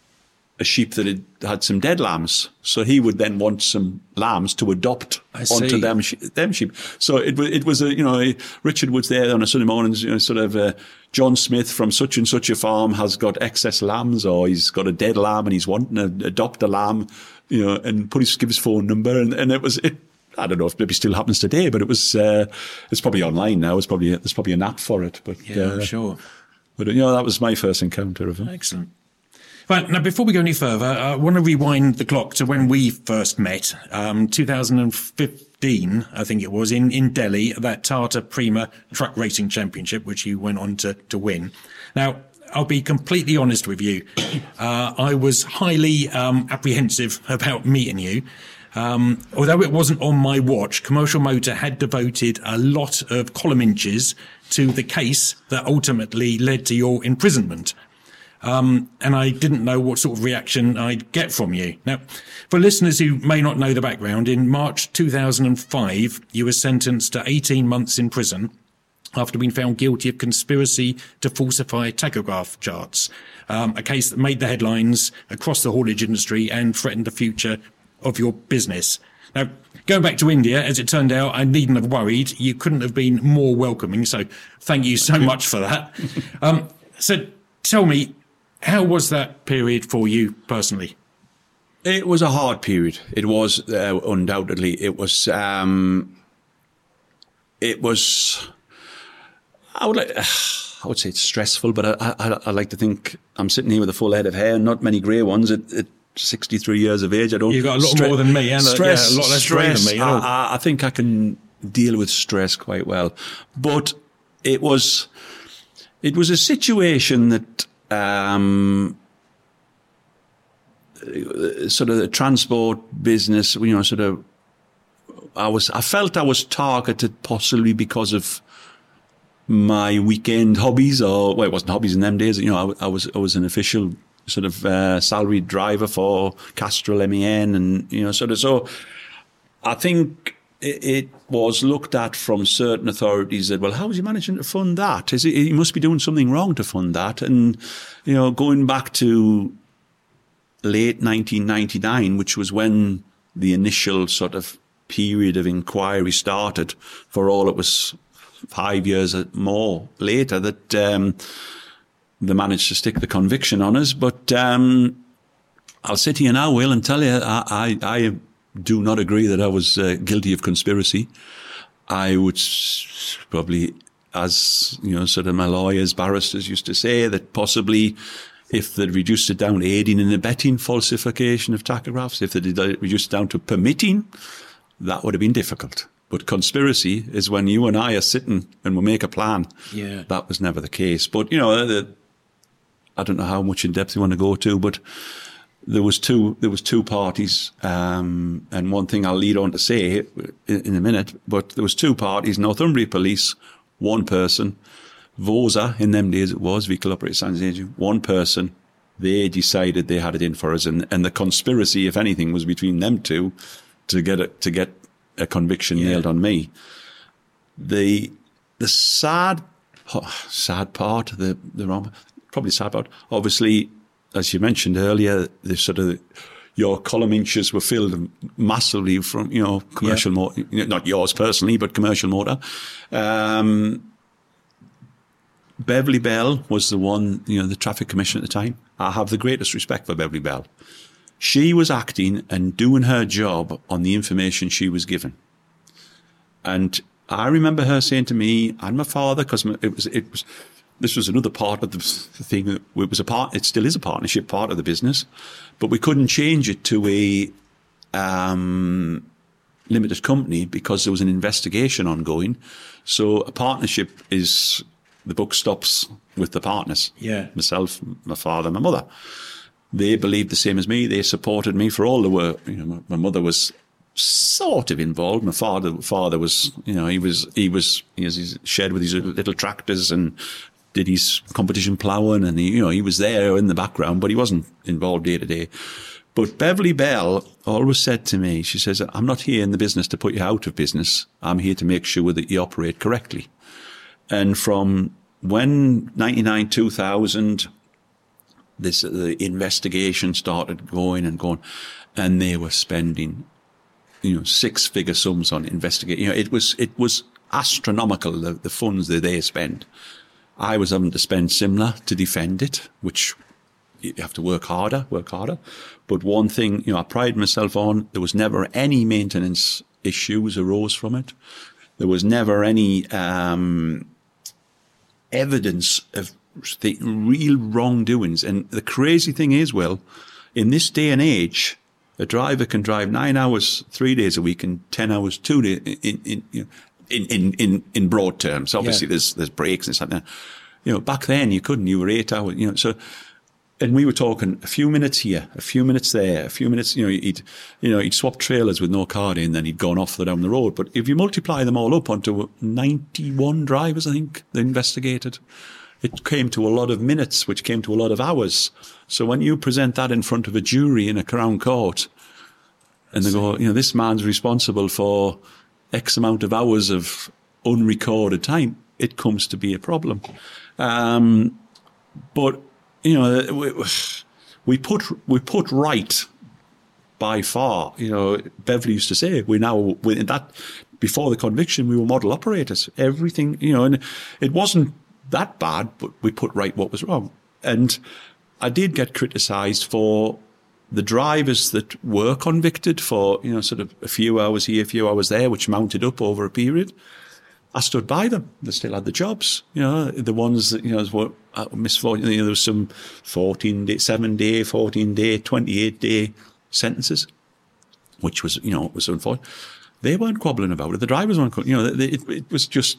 Speaker 2: a sheep that had had some dead lambs, so he would then want some lambs to adopt onto them them sheep. So it was it was a you know Richard was there on a Sunday morning, you know, sort of uh, John Smith from such and such a farm has got excess lambs, or he's got a dead lamb and he's wanting to adopt a lamb. You know, and put his give his phone number, and, and it was it. I don't know if it maybe still happens today, but it was. Uh, it's probably online now. It's probably there's probably an app for it. But
Speaker 1: yeah,
Speaker 2: uh,
Speaker 1: I'm sure.
Speaker 2: But you know, that was my first encounter of him.
Speaker 1: Excellent. Right, now before we go any further, I want to rewind the clock to when we first met, um, two thousand fifteen, I think it was, in in Delhi, that Tata Prima Truck Racing Championship, which you went on to to win. Now, I'll be completely honest with you. Uh, I was highly um, apprehensive about meeting you. Um, although it wasn't on my watch, Commercial Motor had devoted a lot of column inches to the case that ultimately led to your imprisonment. Um, and I didn't know what sort of reaction I'd get from you. Now, for listeners who may not know the background, in March two thousand five, you were sentenced to eighteen months in prison after being found guilty of conspiracy to falsify tachograph charts, um, a case that made the headlines across the haulage industry and threatened the future of your business. Now, going back to India, as it turned out, I needn't have worried. You couldn't have been more welcoming, so thank you so much for that. Um, so tell me, how was that period for you personally?
Speaker 2: It was a hard period. It was, uh, undoubtedly. It was, um, it was... I would like, I would say it's stressful, but I, I, I like to think I'm sitting here with a full head of hair, not many grey ones at, at sixty-three years of age. I don't.
Speaker 1: You've got a lot stre- more than me, and
Speaker 2: stress,
Speaker 1: yeah, a lot less grey than me.
Speaker 2: I, I, I think I can deal with stress quite well, but it was, it was a situation that, um, sort of the transport business, you know, sort of, I was, I felt I was targeted possibly because of my weekend hobbies, or well, it wasn't hobbies in them days. You know, I, I was I was an official sort of uh, salaried driver for Castrol M E N, and you know, sort of. So, I think it, it was looked at from certain authorities that, well, how is he managing to fund that? Is he, he must be doing something wrong to fund that? And you know, going back to late nineteen ninety-nine, which was when the initial sort of period of inquiry started, for all it was five years more later that um, they managed to stick the conviction on us. But um, I'll sit here now, Will, and tell you I, I, I do not agree that I was uh, guilty of conspiracy. I would s- probably, as you know, sort of my lawyers, barristers used to say, that possibly if they'd reduced it down to aiding and abetting falsification of tachographs, if they'd reduced it down to permitting, that would have been difficult. But conspiracy is when you and I are sitting and we make a plan.
Speaker 1: Yeah.
Speaker 2: That was never the case. But, you know, the, I don't know how much in depth you want to go to, but there was two, there was two parties. Um, and one thing I'll lead on to say in, in a minute, but there was two parties, Northumbria Police, one person, Vosa, in them days it was, Vehicle Operator Standards Agency, one person, they decided they had it in for us. And, and the conspiracy, if anything, was between them two to get it, to get a conviction yeah. nailed on me. The the sad oh, sad part, the the wrong probably sad part. Obviously, as you mentioned earlier, the sort of your column inches were filled massively from, you know, commercial
Speaker 1: Yeah.
Speaker 2: motor, not yours personally, but commercial motor. Um, Beverly Bell was the one, you know, the traffic commissioner at the time. I have the greatest respect for Beverly Bell. She was acting and doing her job on the information she was given. And I remember her saying to me and my father, because it was, it was, this was another part of the thing. It was a part, it still is a partnership part of the business, but we couldn't change it to a um, limited company because there was an investigation ongoing. So a partnership is, the buck stops with the partners.
Speaker 1: Yeah.
Speaker 2: Myself, my father, my mother. They believed the same as me. They supported me for all the work. You know, my, my mother was sort of involved. My father, father was, you know, he was, he was, he was his shed with his little tractors and did his competition ploughing, and he, you know, he was there in the background, but he wasn't involved day to day. But Beverly Bell always said to me, she says, I'm not here in the business to put you out of business. I'm here to make sure that you operate correctly. And from when ninety-nine, two thousand, this, the investigation started going and going, and they were spending, you know, six figure sums on investigating. You know, it was, it was astronomical, the, the funds that they spent. I was having to spend similar to defend it, which you have to work harder, work harder. But one thing, you know, I pride myself on, there was never any maintenance issues arose from it. There was never any, um, evidence of the real wrongdoings. And the crazy thing is, Will, in this day and age, a driver can drive nine hours, three days a week, and ten hours, two days, in, in, you know, in, in, in, in broad terms. Obviously, yeah. there's, there's breaks and something. You know, back then you couldn't, you were eight hours, you know, so, and we were talking a few minutes here, a few minutes there, a few minutes, you know, he'd, you know, he'd swap trailers with no card in, then he'd gone off the down the road. But if you multiply them all up onto ninety-one drivers, I think, they investigated, it came to a lot of minutes, which came to a lot of hours. So when you present that in front of a jury in a Crown Court, and they go, you know, this man's responsible for X amount of hours of unrecorded time, it comes to be a problem. Um, but, you know, we, we put, we put right by far, you know, Beverly used to say, we now, we, that, before the conviction, we were model operators. Everything, you know, and it wasn't that bad, but we put right what was wrong. And I did get criticised for the drivers that were convicted for, you know, sort of a few hours here, a few hours there, which mounted up over a period. I stood by them. They still had the jobs. You know, the ones that, you know, were uh, misfortune, you know, there was some fourteen day, seven day, fourteen day, twenty-eight day sentences, which was, you know, was unfortunate. They weren't quabbling about it. The drivers weren't, you know, it, it was just,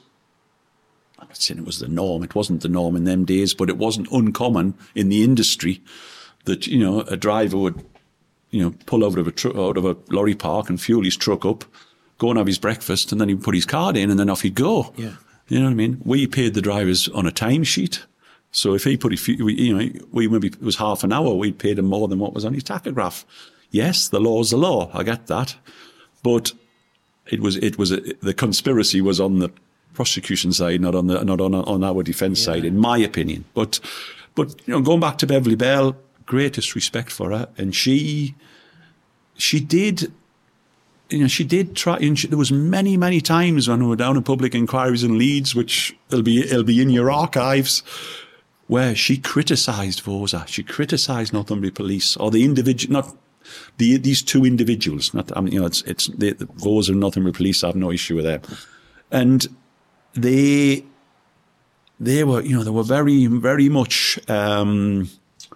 Speaker 2: I'm not saying it was the norm. It wasn't the norm in them days, but it wasn't uncommon in the industry that, you know, a driver would, you know, pull out of a tr- out of a lorry park and fuel his truck up, go and have his breakfast, and then he'd put his card in, and then off he'd go.
Speaker 1: Yeah.
Speaker 2: You know what I mean? We paid the drivers on a timesheet. So if he put his, you know, we maybe it was half an hour, we paid him more than what was on his tachograph. Yes, the law's the law. I get that. But it was, it was, a, the conspiracy was on the prosecution side, not on the, not on, on our defence yeah. side, in my opinion. But, but, you know, going back to Beverly Bell, greatest respect for her. And she, she did, you know, she did try, and she, there was many, many times when we were down in public inquiries in Leeds, which it'll be, it'll be in your archives, where she criticised Vosa. She criticised Northumbria Police, or the individual, not the, these two individuals, not, I mean, you know, it's, it's, the, the Vosa and Northumbria Police, I have no issue with them. And they, they were, you know, they were very, very much, um,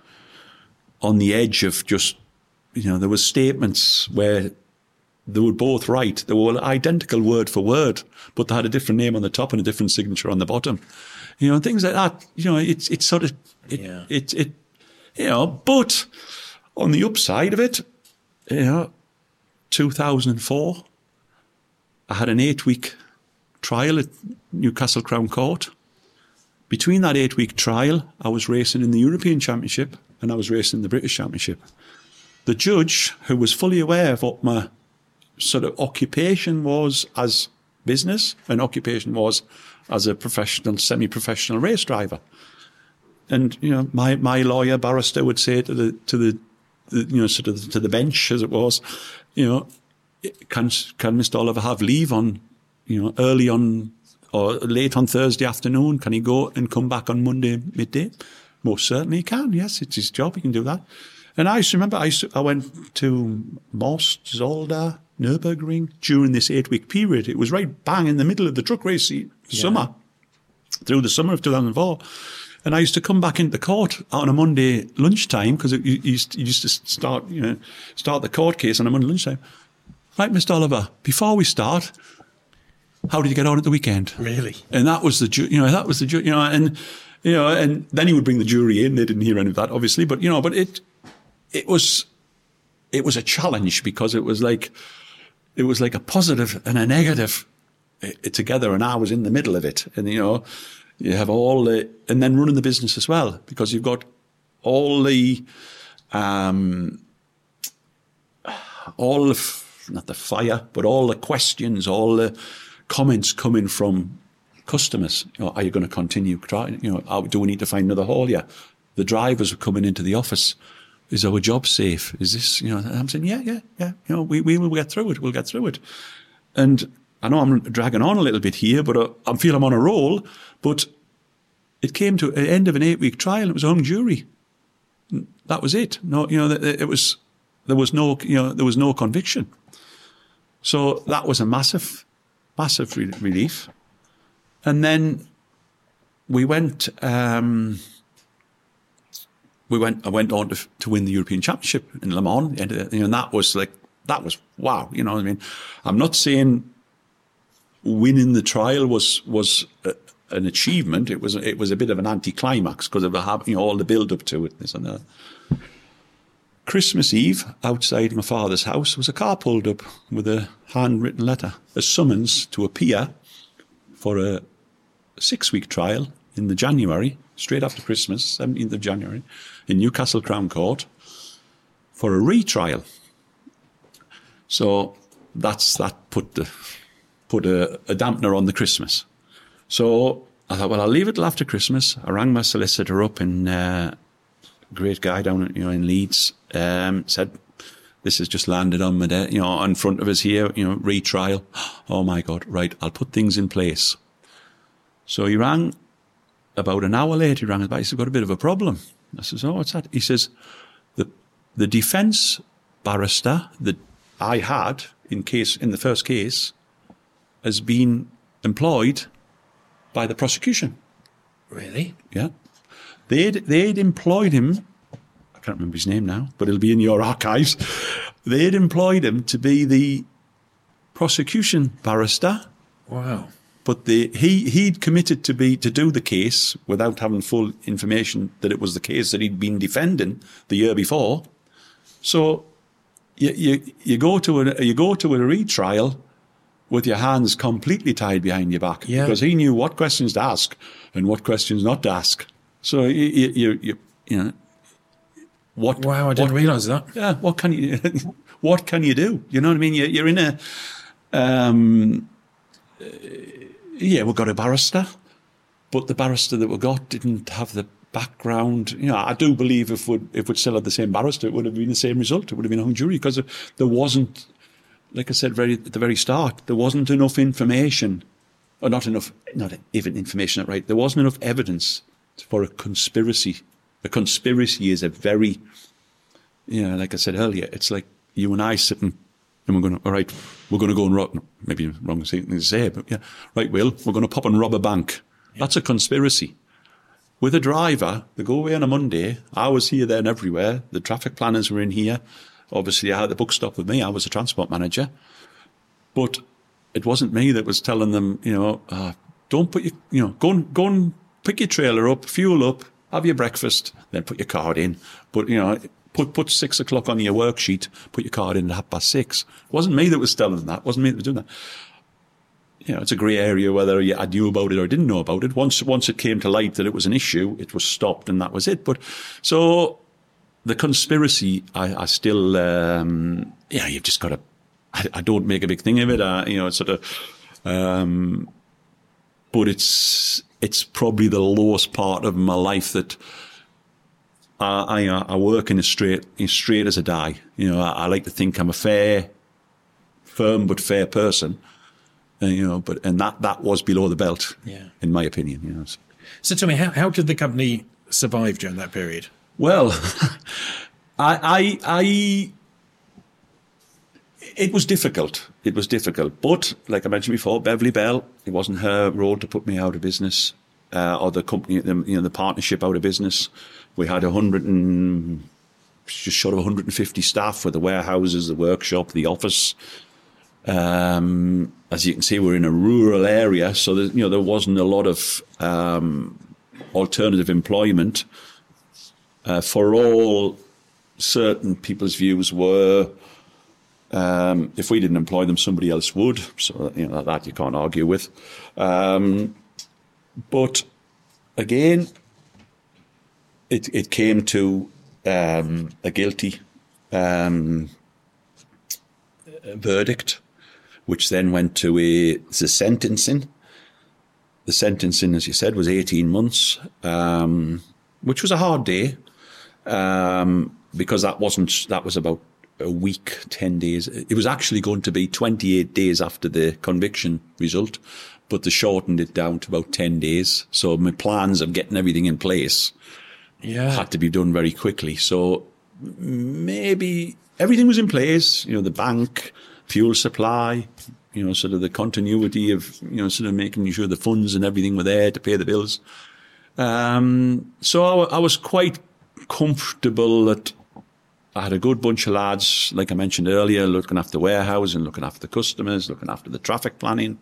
Speaker 2: on the edge of just, you know, there were statements where they were both right. They were identical word for word, but they had a different name on the top and a different signature on the bottom. You know, things like that. You know, it's it's sort of it, yeah. it, it, you know. But on the upside of it, you know, two thousand four, I had an eight-week trial at Newcastle Crown Court. Between that eight-week trial, I was racing in the European Championship and I was racing in the British Championship. The judge, who was fully aware of what my sort of occupation was as business and occupation was as a professional, semi-professional race driver. And, you know, my, my lawyer, barrister, would say to the, to the the, you know, sort of to the bench as it was, you know, can can Mister Oliver have leave on, you know, early on or late on Thursday afternoon? Can he go and come back on Monday midday? Most certainly he can. Yes, it's his job. He can do that. And I used to remember I used to, I went to Most, Zolder, Nürburgring during this eight-week period. It was right bang in the middle of the truck race yeah. summer, through the summer of two thousand four. And I used to come back into the court on a Monday lunchtime because you used, you used to start, you know, start the court case on a Monday lunchtime. Right, Mister Oliver, before we start, how did you get on at the weekend?
Speaker 1: Really?
Speaker 2: And that was the, ju- you know, that was the, ju- you know, and, you know, and then he would bring the jury in. They didn't hear any of that, obviously, but, you know, but it, it was, it was a challenge because it was like, it was like a positive and a negative it, together, and I was in the middle of it. And, you know, you have all the, and then running the business as well, because you've got all the, um, all the, not the fire, but all the questions, all the comments coming from customers. You know, are you going to continue trying? You know, are, do we need to find another hall? Yeah. The drivers are coming into the office. Is our job safe? Is this, you know, and I'm saying, yeah, yeah, yeah. You know, we, we will get through it. We'll get through it. And I know I'm dragging on a little bit here, but uh, I feel I'm on a roll. But it came to the end of an eight-week trial, and it was a hung jury. That was it. No, you know, it was, there was no, you know, there was no conviction. So that was a massive, massive re- relief. And then we went, um, we went, I went on to, to win the European Championship in Le Mans. And, uh, you know, and that was like, that was wow. You know what I mean? I'm not saying winning the trial was, was a, an achievement. It was, it was a bit of an anticlimax because of the, you know, all the build up to it, this and that. Christmas Eve, outside my father's house, was a car pulled up with a handwritten letter, a summons to appear for a six-week trial in the January, straight after Christmas, seventeenth of January, in Newcastle Crown Court, for a retrial. So that's that put the put a, a dampener on the Christmas. So I thought, well, I'll leave it till after Christmas. I rang my solicitor up in. Uh, Great guy down, you know, in Leeds, um, said, this has just landed on my, de- you know, in front of us here, you know, retrial. Oh my God, right, I'll put things in place. So he rang about an hour later, he rang us back, he said, I've got a bit of a problem. I says, oh, what's that? He says, the, the defence barrister that I had in case, in the first case, has been employed by the prosecution.
Speaker 1: Really?
Speaker 2: Yeah. They'd, they'd employed him, I can't remember his name now, but it'll be in your archives. They'd employed him to be the prosecution barrister.
Speaker 1: Wow.
Speaker 2: But the, he, he'd committed to be, to do the case without having full information that it was the case that he'd been defending the year before. So you, you, you go to a, you go to a retrial with your hands completely tied behind your back.
Speaker 1: Yeah.
Speaker 2: Because he knew what questions to ask and what questions not to ask. So you, you, you, you know, what?
Speaker 1: Wow, I didn't
Speaker 2: what,
Speaker 1: realise that.
Speaker 2: Yeah, what can you, what can you do? You know what I mean? You're, you're in a, um, uh, yeah, we got a barrister, but the barrister that we got didn't have the background. You know, I do believe if we if we'd still had the same barrister, it would have been the same result. It would have been a hung jury because there wasn't, like I said, very at the very start, there wasn't enough information, or not enough, not even information, right? There wasn't enough evidence for a conspiracy. A conspiracy is a very, you know, like I said earlier, it's like you and I sitting and we're going to, all right, we're going to go and rob, maybe wrong thing to say, but yeah, right, Will, we're going to pop and rob a bank. Yeah. That's a conspiracy. With a driver, they go away on a Monday. I was here, there and everywhere. The traffic planners were in here. Obviously, I had the book stop with me. I was a transport manager. But it wasn't me that was telling them, you know, uh, don't put your, you know, go and, go and, pick your trailer up, fuel up, have your breakfast, then put your card in. But, you know, put put six o'clock on your worksheet, put your card in at half past six. It wasn't me that was telling them that. It wasn't me that was doing that. You know, it's a grey area whether I knew about it or didn't know about it. Once once it came to light that it was an issue, it was stopped and that was it. But so the conspiracy, I, I still, um, yeah, you've just got to, I, I don't make a big thing of it. I, you know, it's sort of, um, but it's, it's probably the lowest part of my life that I, I, I work in a straight, as straight as a die. You know, I, I like to think I'm a fair, firm but fair person. Uh, you know, but and that, that was below the belt,
Speaker 1: yeah.
Speaker 2: in my opinion. You know. So,
Speaker 1: so tell me, how, how did the company survive during that period?
Speaker 2: Well, I, I, I, it was difficult. It was difficult. But, like I mentioned before, Beverly Bell, it wasn't her role to put me out of business, uh, or the company, the, you know, the partnership out of business. We had a hundred and, just short of one hundred fifty staff with the warehouses, the workshop, the office. Um, as you can see, we're in a rural area, so there, you know, there wasn't a lot of um, alternative employment. Uh, for all, certain people's views were, um, if we didn't employ them, somebody else would. So, you know, that you can't argue with. Um, but again, it it came to um, a guilty um, verdict, which then went to a the sentencing. The sentencing, as you said, was eighteen months, um, which was a hard day. Um, because that wasn't, that was about a week, ten days. It was actually going to be twenty-eight days after the conviction result, but they shortened it down to about ten days. So my plans of getting everything in place
Speaker 1: yeah.
Speaker 2: had to be done very quickly. So maybe everything was in place, you know, the bank, fuel supply, you know, sort of the continuity of, you know, sort of making sure the funds and everything were there to pay the bills. Um, so I, I was quite comfortable that I had a good bunch of lads, like I mentioned earlier, looking after the warehouse and looking after the customers, looking after the traffic planning.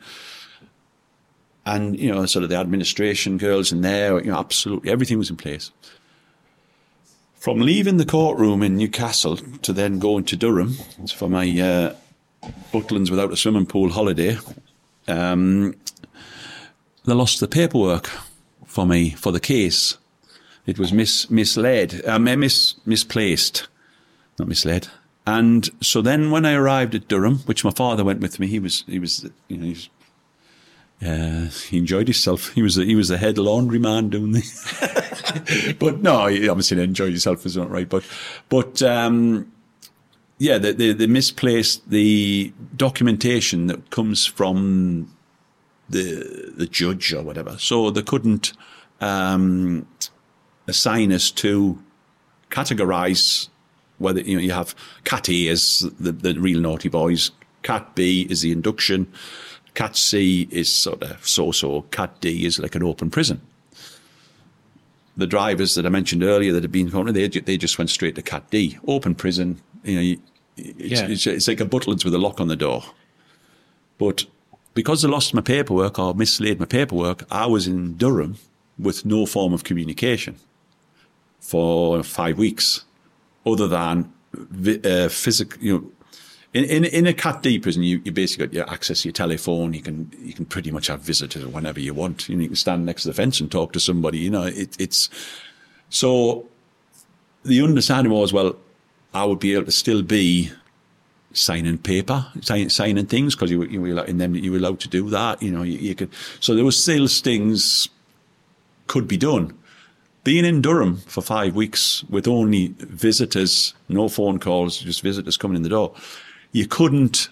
Speaker 2: And, you know, sort of the administration girls in there, you know, absolutely everything was in place. From leaving the courtroom in Newcastle to then going to Durham for my uh, Butlins Without a Swimming Pool holiday, um, they lost the paperwork for me, for the case. It was mis, misled, um, mis, misplaced, not misled. And so then when I arrived at Durham, which my father went with me, he was, he was, you know, he was, uh, he enjoyed himself. He was, the, he was the head laundryman doing the, but no, he obviously enjoyed himself is not right. But, but, um, yeah, they, they, they misplaced the documentation that comes from the, the judge or whatever. So they couldn't, um, assign us to categorise whether, you know, you have Cat A is the, the real naughty boys, Cat B is the induction, Cat C is sort of so-so, Cat D is like an open prison. The drivers that I mentioned earlier that had been cornered, they they just went straight to Cat D, open prison. You know, it's,
Speaker 1: yeah.
Speaker 2: it's, it's like a Butlins with a lock on the door. But because I lost my paperwork or mislaid my paperwork, I was in Durham with no form of communication for five weeks, other than uh, physical. You know, in, in in a Cat D prison, you, you basically got your access to your telephone. You can you can pretty much have visitors whenever you want. You know, you can stand next to the fence and talk to somebody. You know, it, it's so. The understanding was, well, I would be able to still be signing paper, sign, signing things because you were, you were in them you were allowed to do that. You know, you, you could. So there was still things could be done. Being in Durham for five weeks with only visitors, no phone calls, just visitors coming in the door, you couldn't,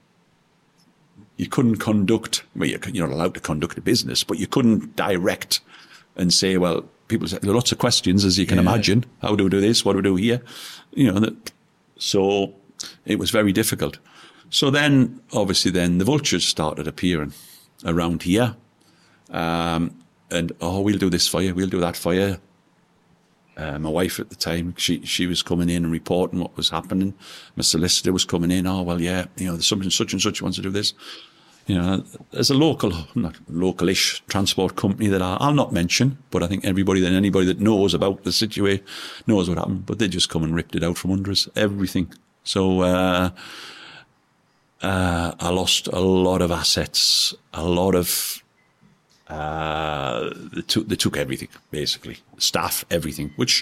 Speaker 2: you couldn't conduct, well, you're not allowed to conduct a business, but you couldn't direct and say, well, people say, there are lots of questions, as you can yeah. imagine. How do we do this? What do we do here? You know, so it was very difficult. So then, obviously then the vultures started appearing around here. Um, And, oh, we'll do this for you, we'll do that for you. Uh, my wife at the time, she she was coming in and reporting what was happening. My solicitor was coming in, oh, well, yeah, you know, there's something such and such wants to do this. You know, there's a local, not local-ish transport company that I, I'll not mention, but I think everybody and anybody that knows about the situation knows what happened. But they just come and ripped it out from under us, everything. So uh, uh, I lost a lot of assets, a lot of... Uh, they took, they took everything, basically. Staff, everything, which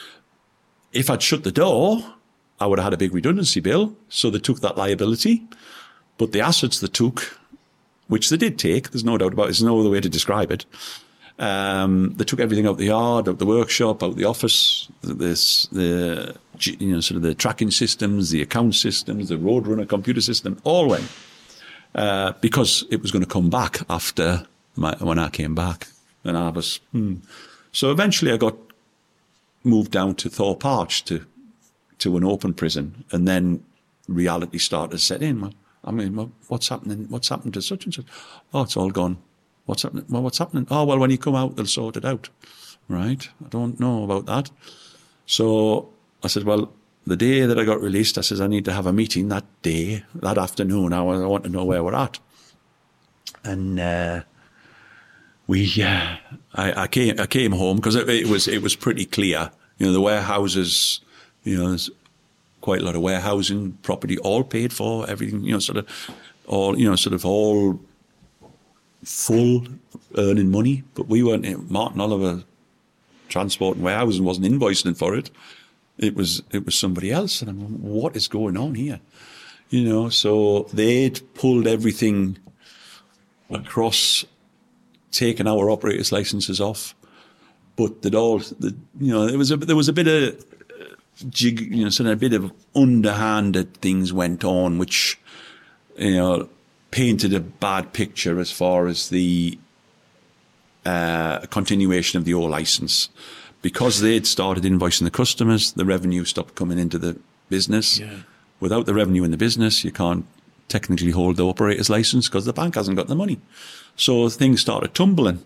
Speaker 2: if I'd shut the door, I would have had a big redundancy bill. So they took that liability. But the assets they took, which they did take, there's no doubt about it, there's no other way to describe it, Um, they took everything out the yard, out the workshop, out the office, this, the, you know, sort of the tracking systems, the account systems, the Roadrunner computer system, all went, uh, because it was going to come back after my, when I came back. And I was, hmm. So eventually I got moved down to Thorpe Arch to, to an open prison. And then reality started to set in. Well, I mean, well, what's happening? What's happened to such and such? Oh, it's all gone. What's happening? Well, what's happening? Oh, well, when you come out, they'll sort it out. Right? I don't know about that. So I said, well, the day that I got released, I said, I need to have a meeting that day, that afternoon. I, I want to know where we're at. And uh, we, uh, I, I came, I came home because it, it was, it was pretty clear. You know, the warehouses, you know, there's quite a lot of warehousing property, all paid for, everything, you know, sort of all, you know, sort of all full, earning money, but we weren't. Martin Oliver Transport and Warehousing wasn't invoicing for it. It was it was somebody else, and I'm like, what is going on here? You know, so they'd pulled everything across, taken our operators' licenses off, but they'd all, the, you know, there was a there was a bit of jig, you know, sort of a bit of underhanded things went on, which, you know, painted a bad picture as far as the uh, continuation of the old license. Because they'd started invoicing the customers, the revenue stopped coming into the business. Yeah. Without the revenue in the business, you can't technically hold the operator's license because the bank hasn't got the money. So things started tumbling.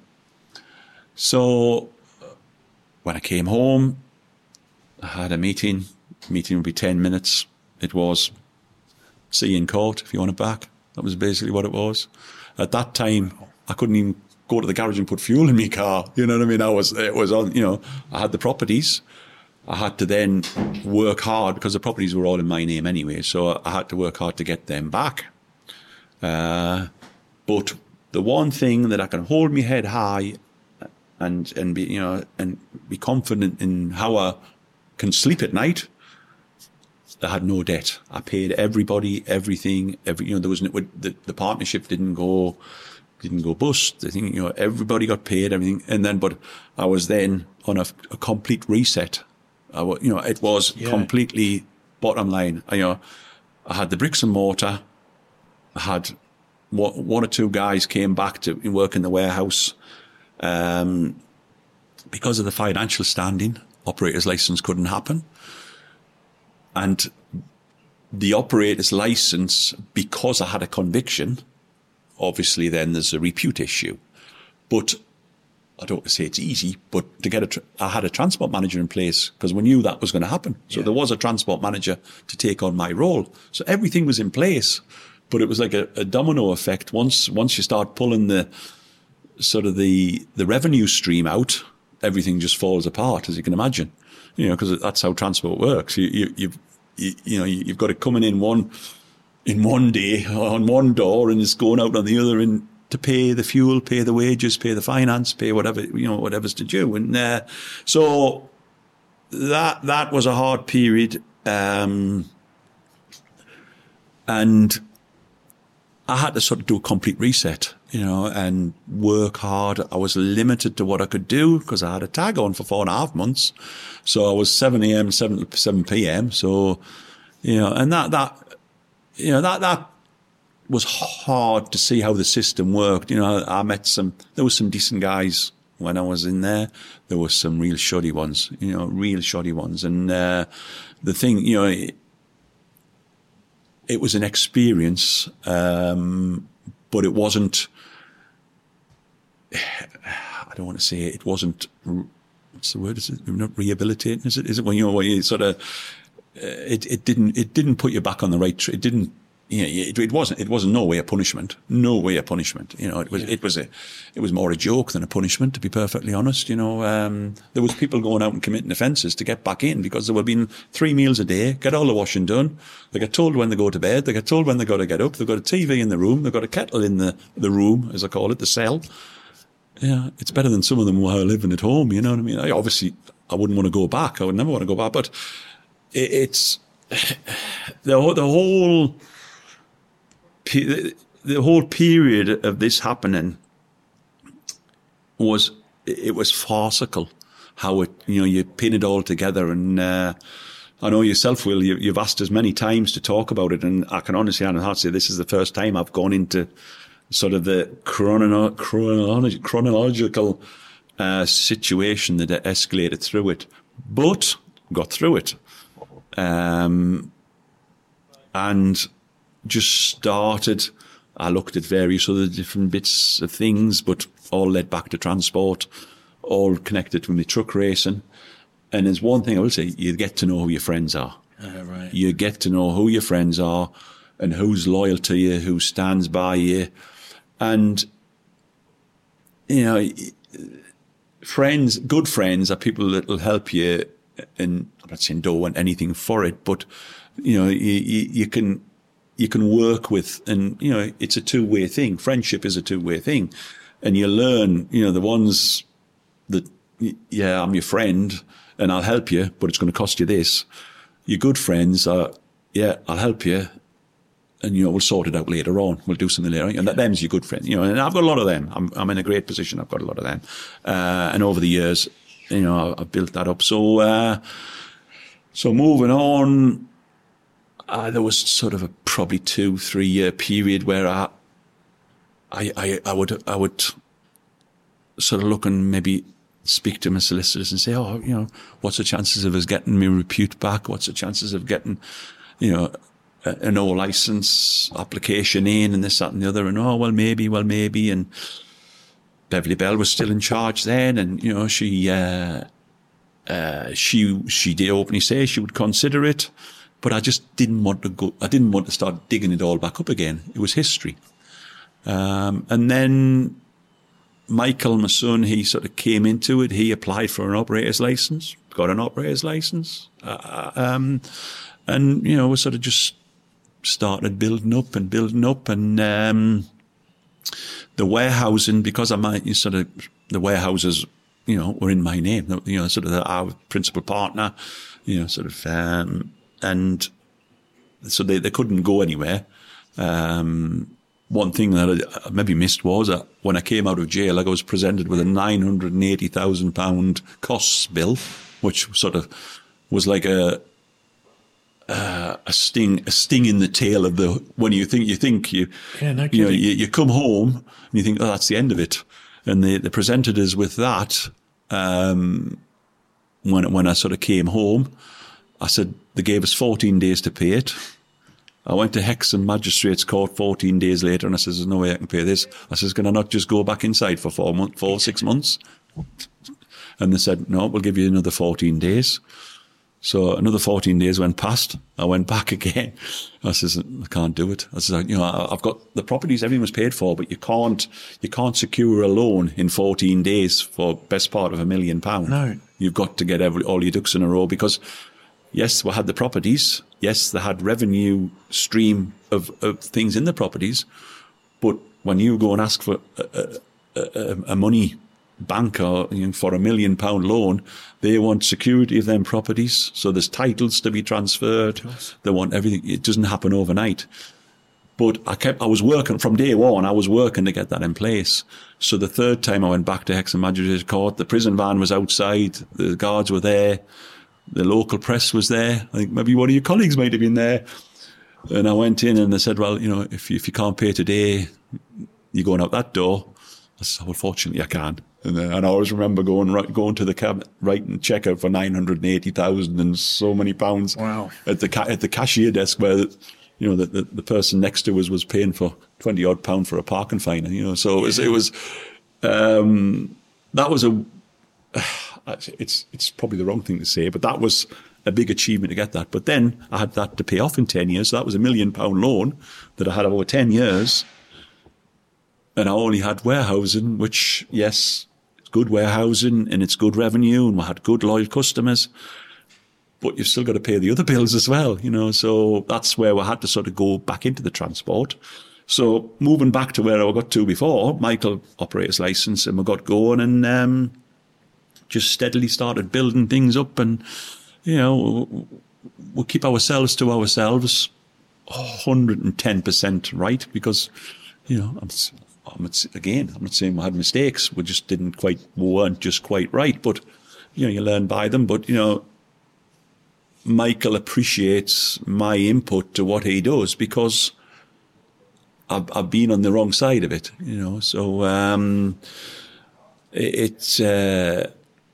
Speaker 2: So when I came home, I had a meeting. Meeting would be ten minutes. It was, see you in court if you want it back. That was basically what it was. At that time, I couldn't even go to the garage and put fuel in my car. You know what I mean? I was, it was on, you know, I had the properties. I had to then work hard because the properties were all in my name anyway. So I had to work hard to get them back. Uh, but the one thing that I can hold my head high and, and be, you know, and be confident in how I can sleep at night, I had no debt. I paid everybody, everything, every, you know, there was, the, the partnership didn't go, didn't go bust. I think, you know, everybody got paid, everything. And then, but I was then on a, a complete reset. I was, you know, it was yeah. completely bottom line. I, you know, I had the bricks and mortar. I had one, one or two guys came back to work in the warehouse. Um, because of the financial standing, operator's license couldn't happen. And the operator's license, because I had a conviction, obviously then there's a repute issue. But I don't want to say it's easy, but to get a, tra- I had a transport manager in place because we knew that was going to happen. So yeah. there was a transport manager to take on my role. So everything was in place, but it was like a, a domino effect. Once, once you start pulling the, sort of the, the revenue stream out, everything just falls apart, as you can imagine. You know, because that's how transport works. You, you, you've, you, you know, you've got it coming in one, in one day on one door, and it's going out on the other, and to pay the fuel, pay the wages, pay the finance, pay whatever, you know, whatever's to do. And uh, so that that was a hard period, um, and I had to sort of do a complete reset, you know, and work hard. I was limited to what I could do because I had a tag on for four and a half months. So I was seven a.m., seven, seven p.m. So, you know, and that, that, you know, that, that was hard to see how the system worked. You know, I met some, there was some decent guys when I was in there. There were some real shoddy ones, you know, real shoddy ones. And, uh, the thing, you know, it, it was an experience, um, but it wasn't, I don't want to say it, it wasn't, what's the word? Is it not rehabilitating? Is it, is it when, you know, when you sort of, uh, it, it didn't, it didn't put you back on the right track. It didn't, you know, it, it wasn't, it was no way a punishment, no way a punishment. You know, it was, yeah. it was a, it was more a joke than a punishment, to be perfectly honest. You know, um, there was people going out and committing offences to get back in because there were being three meals a day, get all the washing done. They get told when they go to bed. They get told when they got to get up. They've got a T V in the room. They've got a kettle in the, the room, as I call it, the cell. Yeah, it's better than some of them who are living at home. You know what I mean? I, obviously, I wouldn't want to go back. I would never want to go back. But it, it's the the whole the whole period of this happening was it was farcical how it, you know, you pin it all together. And uh, I know yourself, Will, you, you've asked us many times to talk about it, and I can honestly hand on heart say this is the first time I've gone into sort of the chrono- chronolog- chronological uh, situation that escalated through it, but got through it. Um, and just started, I looked at various other different bits of things, but all led back to transport, all connected with my truck racing. And there's one thing I will say, you get to know who your friends are.
Speaker 1: Uh, right.
Speaker 2: You get to know who your friends are and who's loyal to you, who stands by you. And, you know, friends, good friends are people that will help you. And I'm not saying don't want anything for it, but, you know, you, you, you can, you can work with, and, you know, it's a two-way thing. Friendship is a two-way thing. And you learn, you know, the ones that, yeah, I'm your friend and I'll help you, but it's going to cost you this. Your good friends are, yeah, I'll help you. And, you know, we'll sort it out later on. We'll do something later on. And that them's your good friend. You know, and I've got a lot of them. I'm, I'm in a great position. I've got a lot of them. Uh, and over the years, you know, I've built that up. So, uh, so moving on, uh, there was sort of a probably two, three year period where I, I, I, I would, I would sort of look and maybe speak to my solicitors and say, oh, you know, what's the chances of us getting my repute back? What's the chances of getting, you know, an old license application in and this, that and the other? And, oh, well, maybe, well, maybe. And Beverly Bell was still in charge then. And, you know, she, uh, uh, she, she did openly say she would consider it, but I just didn't want to go, I didn't want to start digging it all back up again. It was history. Um, and then Michael, my son, he sort of came into it. He applied for an operator's license, got an operator's license. Uh, um, and, you know, we sort of just started building up and building up. And um, the warehousing, because I might you sort of, the warehouses, you know, were in my name, you know, sort of the, our principal partner, you know, sort of, um, and so they, they couldn't go anywhere. Um, one thing that I maybe missed was that when I came out of jail, like I was presented with a nine hundred eighty thousand pounds costs bill, which sort of was like a, uh, a sting, a sting in the tail of the, when you think, you think you,
Speaker 1: yeah, no
Speaker 2: you know, you, you come home and you think, oh, that's the end of it. And they, they presented us with that, um, when, when I sort of came home. I said, they gave us fourteen days to pay it. I went to Hexham Magistrates Court fourteen days later and I says, there's no way I can pay this. I says, can I not just go back inside for four months, four, six months? And they said, no, we'll give you another fourteen days. So another fourteen days went past. I went back again. I says, I can't do it. I says, you know, I've got the properties, everything was paid for, but you can't, you can't secure a loan in fourteen days for best part of a million pounds.
Speaker 1: No.
Speaker 2: You've got to get every, all your ducks in a row because, yes, we had the properties. Yes, they had revenue stream of, of things in the properties. But when you go and ask for a, a, a, a money bank or, you know, for a million pound loan, they want security of them properties. So there's titles to be transferred. They want everything. It doesn't happen overnight. But I kept, I was working from day one. I was working to get that in place. So the third time I went back to Hexham Magistrates Court, the prison van was outside. The guards were there. The local press was there. I think maybe one of your colleagues might have been there. And I went in and they said, well, you know, if you, if you can't pay today, you're going out that door. I said, well, fortunately I can. And, uh, and I always remember going right, going to the cabinet, writing check out for nine hundred eighty thousand and so many pounds.
Speaker 1: Wow.
Speaker 2: At the ca- at the cashier desk where, you know, the, the, the person next to us was paying for twenty odd pound for a parking fine. You know, so it was, it was, um, that was a, it's, it's probably the wrong thing to say, but that was a big achievement to get that. But then I had that to pay off in ten years. So that was a million pound loan that I had over ten years. And I only had warehousing, which, yes, it's good warehousing and it's good revenue and we had good loyal customers, but you've still got to pay the other bills as well, you know. So that's where we had to sort of go back into the transport. So moving back to where I got to before, Michael operator's license, and we got going and um, just steadily started building things up, and, you know, we'll keep ourselves to ourselves one hundred ten percent right because, you know, I'm I'm not, again, I'm not saying we had mistakes. We just didn't quite, we weren't just quite right. But, you know, you learn by them. But, you know, Michael appreciates my input to what he does because I've, I've been on the wrong side of it, you know. So um, it, it's uh,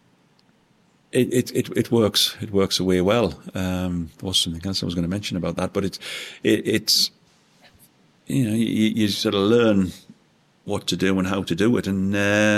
Speaker 2: it, it it it works. It works away well. Um, there was something else I was going to mention about that, but it's it, it's you know you, you sort of learn what to do and how to do it, and uh,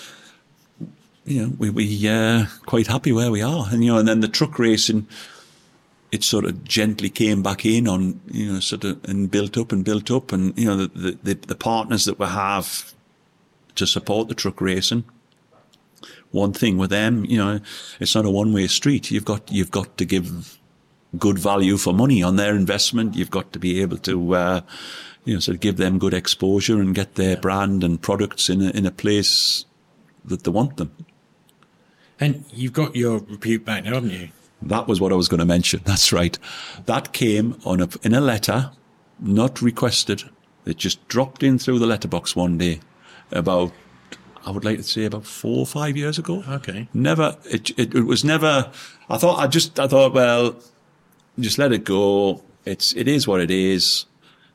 Speaker 2: you know we we uh, quite happy where we are, and you know, and then the truck racing, it sort of gently came back in on, you know, sort of, and built up and built up. And, you know, the, the, the partners that we have to support the truck racing, one thing with them, you know, it's not a one-way street. You've got, you've got to give good value for money on their investment. You've got to be able to, uh, you know, sort of give them good exposure and get their brand and products in a, in a place that they want them.
Speaker 1: And you've got your repute back now, haven't you?
Speaker 2: That was what I was going to mention. That's right. That came on a, in a letter, not requested. It just dropped in through the letterbox one day about, I would like to say about four or five years ago.
Speaker 1: Okay.
Speaker 2: Never, it, it, it was never, I thought, I just, I thought, well, just let it go. It's, it is what it is.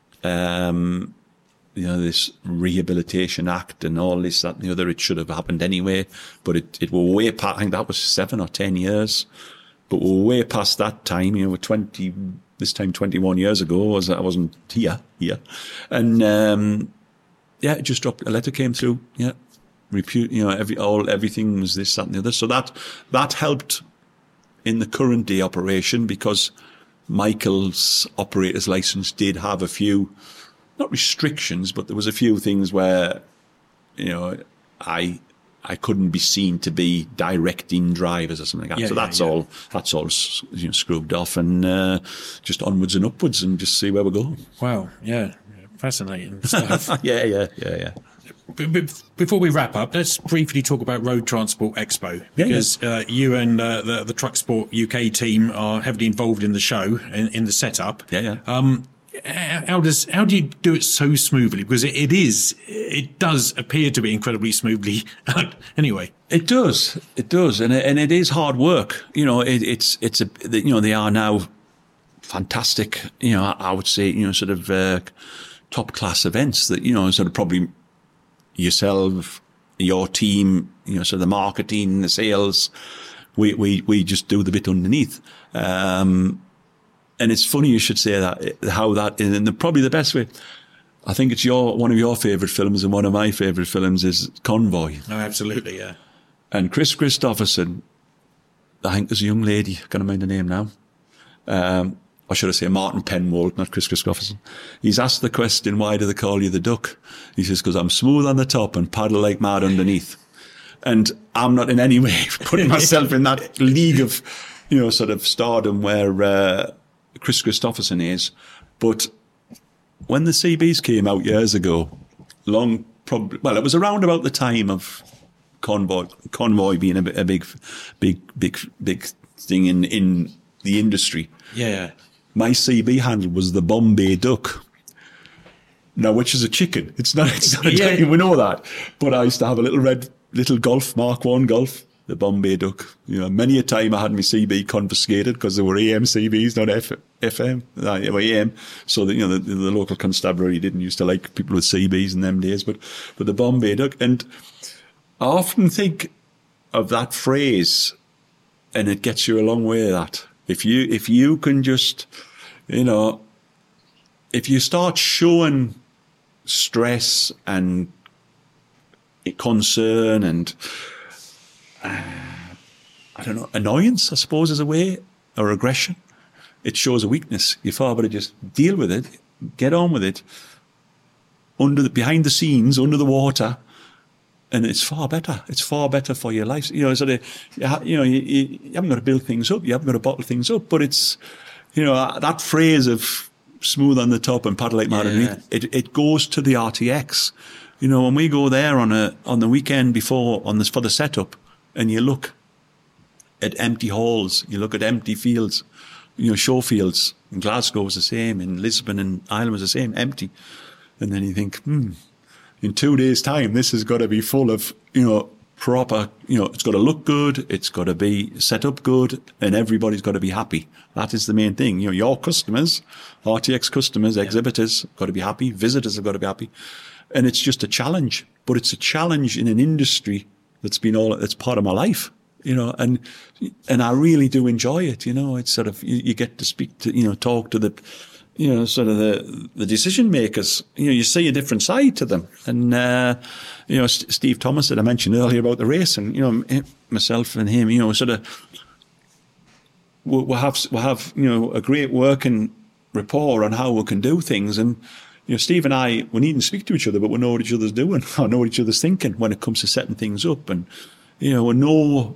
Speaker 2: Um, you know, this Rehabilitation Act and all this, that and the other, it should have happened anyway, but it, it were way past, I think that was seven or ten years. But we're way past that time, you know, we're twenty, this time twenty-one years ago, I, was, I wasn't here, here. And, um, yeah, it just dropped, a letter came through, yeah, repute, you know, every, all, everything was this, that and the other. So that, that helped in the current day operation because Michael's operator's license did have a few, not restrictions, but there was a few things where, you know, I, I couldn't be seen to be directing drivers or something like that. Yeah, so that's yeah, yeah. all, that's all, you know, scrubbed off and, uh, just onwards and upwards and just see where we go.
Speaker 1: Wow. Yeah. Fascinating stuff.
Speaker 2: yeah, yeah, yeah, yeah.
Speaker 1: But, but before we wrap up, let's briefly talk about Road Transport Expo because, yeah, yeah. Uh, you and, uh, the, the Truck Sport U K team are heavily involved in the show, in, in the setup.
Speaker 2: Yeah, yeah.
Speaker 1: Um, How does how do you do it so smoothly? Because it, it is it does appear to be incredibly smoothly. Anyway,
Speaker 2: it does, it does, and it, and it is hard work. You know, it, it's it's a you know they are now fantastic. You know, I would say you know sort of uh, top class events that you know sort of probably yourself, your team, you know, so the marketing, the sales, we we we just do the bit underneath. Um, And it's funny you should say that, how that, and the, probably the best way, I think it's your, one of your favourite films and one of my favourite films is Convoy.
Speaker 1: Oh, absolutely, yeah.
Speaker 2: And Chris Christopherson, I think there's a young lady, I can't remember the name now, um, or should I say Martin Penwold, not Chris Christopherson. He's asked the question, why do they call you the Duck? He says, because I'm smooth on the top and paddle like mad underneath. And I'm not in any way putting myself in that league of, you know, sort of stardom where, uh, Chris Christopherson is, but when the C Bs came out years ago, long probably well, it was around about the time of Convoy, Convoy being a, a big, big, big, big thing in in the industry.
Speaker 1: Yeah,
Speaker 2: my C B handle was the Bombay Duck. Now, which is a chicken? It's not. It's not a
Speaker 1: yeah.
Speaker 2: chicken. We know that. But I used to have a little red little Golf Mark One Golf. The Bombay Duck. You know, many a time I had my C B confiscated because they were A M C Bs, not F- FM, uh, A M. So that, you know, the, the local constabulary didn't used to like people with C Bs in them days, but, but the Bombay Duck. And I often think of that phrase and it gets you a long way, that. If you, if you can just, you know, if you start showing stress and concern and, Uh, I don't know, annoyance, I suppose, is a way, or aggression. It shows a weakness. You're far better just deal with it, get on with it, under the, behind the scenes, under the water, and it's far better. It's far better for your life. You know, sort of, you know, you, you haven't got to build things up, you haven't got to bottle things up, but it's, you know, that phrase of smooth on the top and paddle like mad underneath, it, it goes to the R T X. You know, when we go there on a on the weekend before on this for the setup, and you look at empty halls, you look at empty fields, you know, show fields. In Glasgow was the same, in Lisbon and Ireland was the same, empty. And then you think, hmm, in two days' time, this has got to be full of, you know, proper, you know, it's got to look good, it's got to be set up good, and everybody's got to be happy. That is the main thing. You know, your customers, R T X customers, exhibitors, got to be happy, visitors have got to be happy. And it's just a challenge, but it's a challenge in an industry that's been all, that's part of my life, you know, and, and I really do enjoy it, you know, it's sort of, you, you get to speak to, you know, talk to the, you know, sort of the, the decision makers, you know, you see a different side to them. And, uh, you know, St- Steve Thomas that I mentioned earlier about the race, and, you know, myself and him, you know, sort of, we'll, we'll have, we'll have, you know, a great working rapport on how we can do things. And, you know, Steve and I, we needn't speak to each other, but we know what each other's doing, or know what each other's thinking when it comes to setting things up. And, you know, we know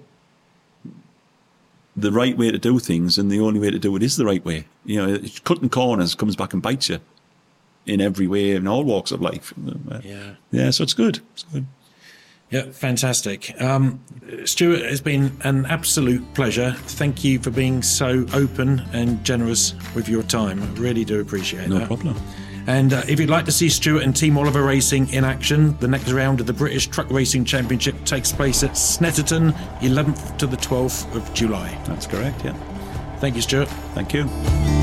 Speaker 2: the right way to do things, and the only way to do it is the right way. You know, cutting corners comes back and bites you in every way, in all walks of life.
Speaker 1: Yeah.
Speaker 2: Yeah, so it's good. It's good.
Speaker 1: Yeah, fantastic. Um, Stuart, it's been an absolute pleasure. Thank you for being so open and generous with your time. I really do appreciate
Speaker 2: No
Speaker 1: that.
Speaker 2: problem.
Speaker 1: And uh, if you'd like to see Stuart and Team Oliver Racing in action, the next round of the British Truck Racing Championship takes place at Snetterton, eleventh to the twelfth of July.
Speaker 2: That's correct, yeah.
Speaker 1: Thank you, Stuart.
Speaker 2: Thank you.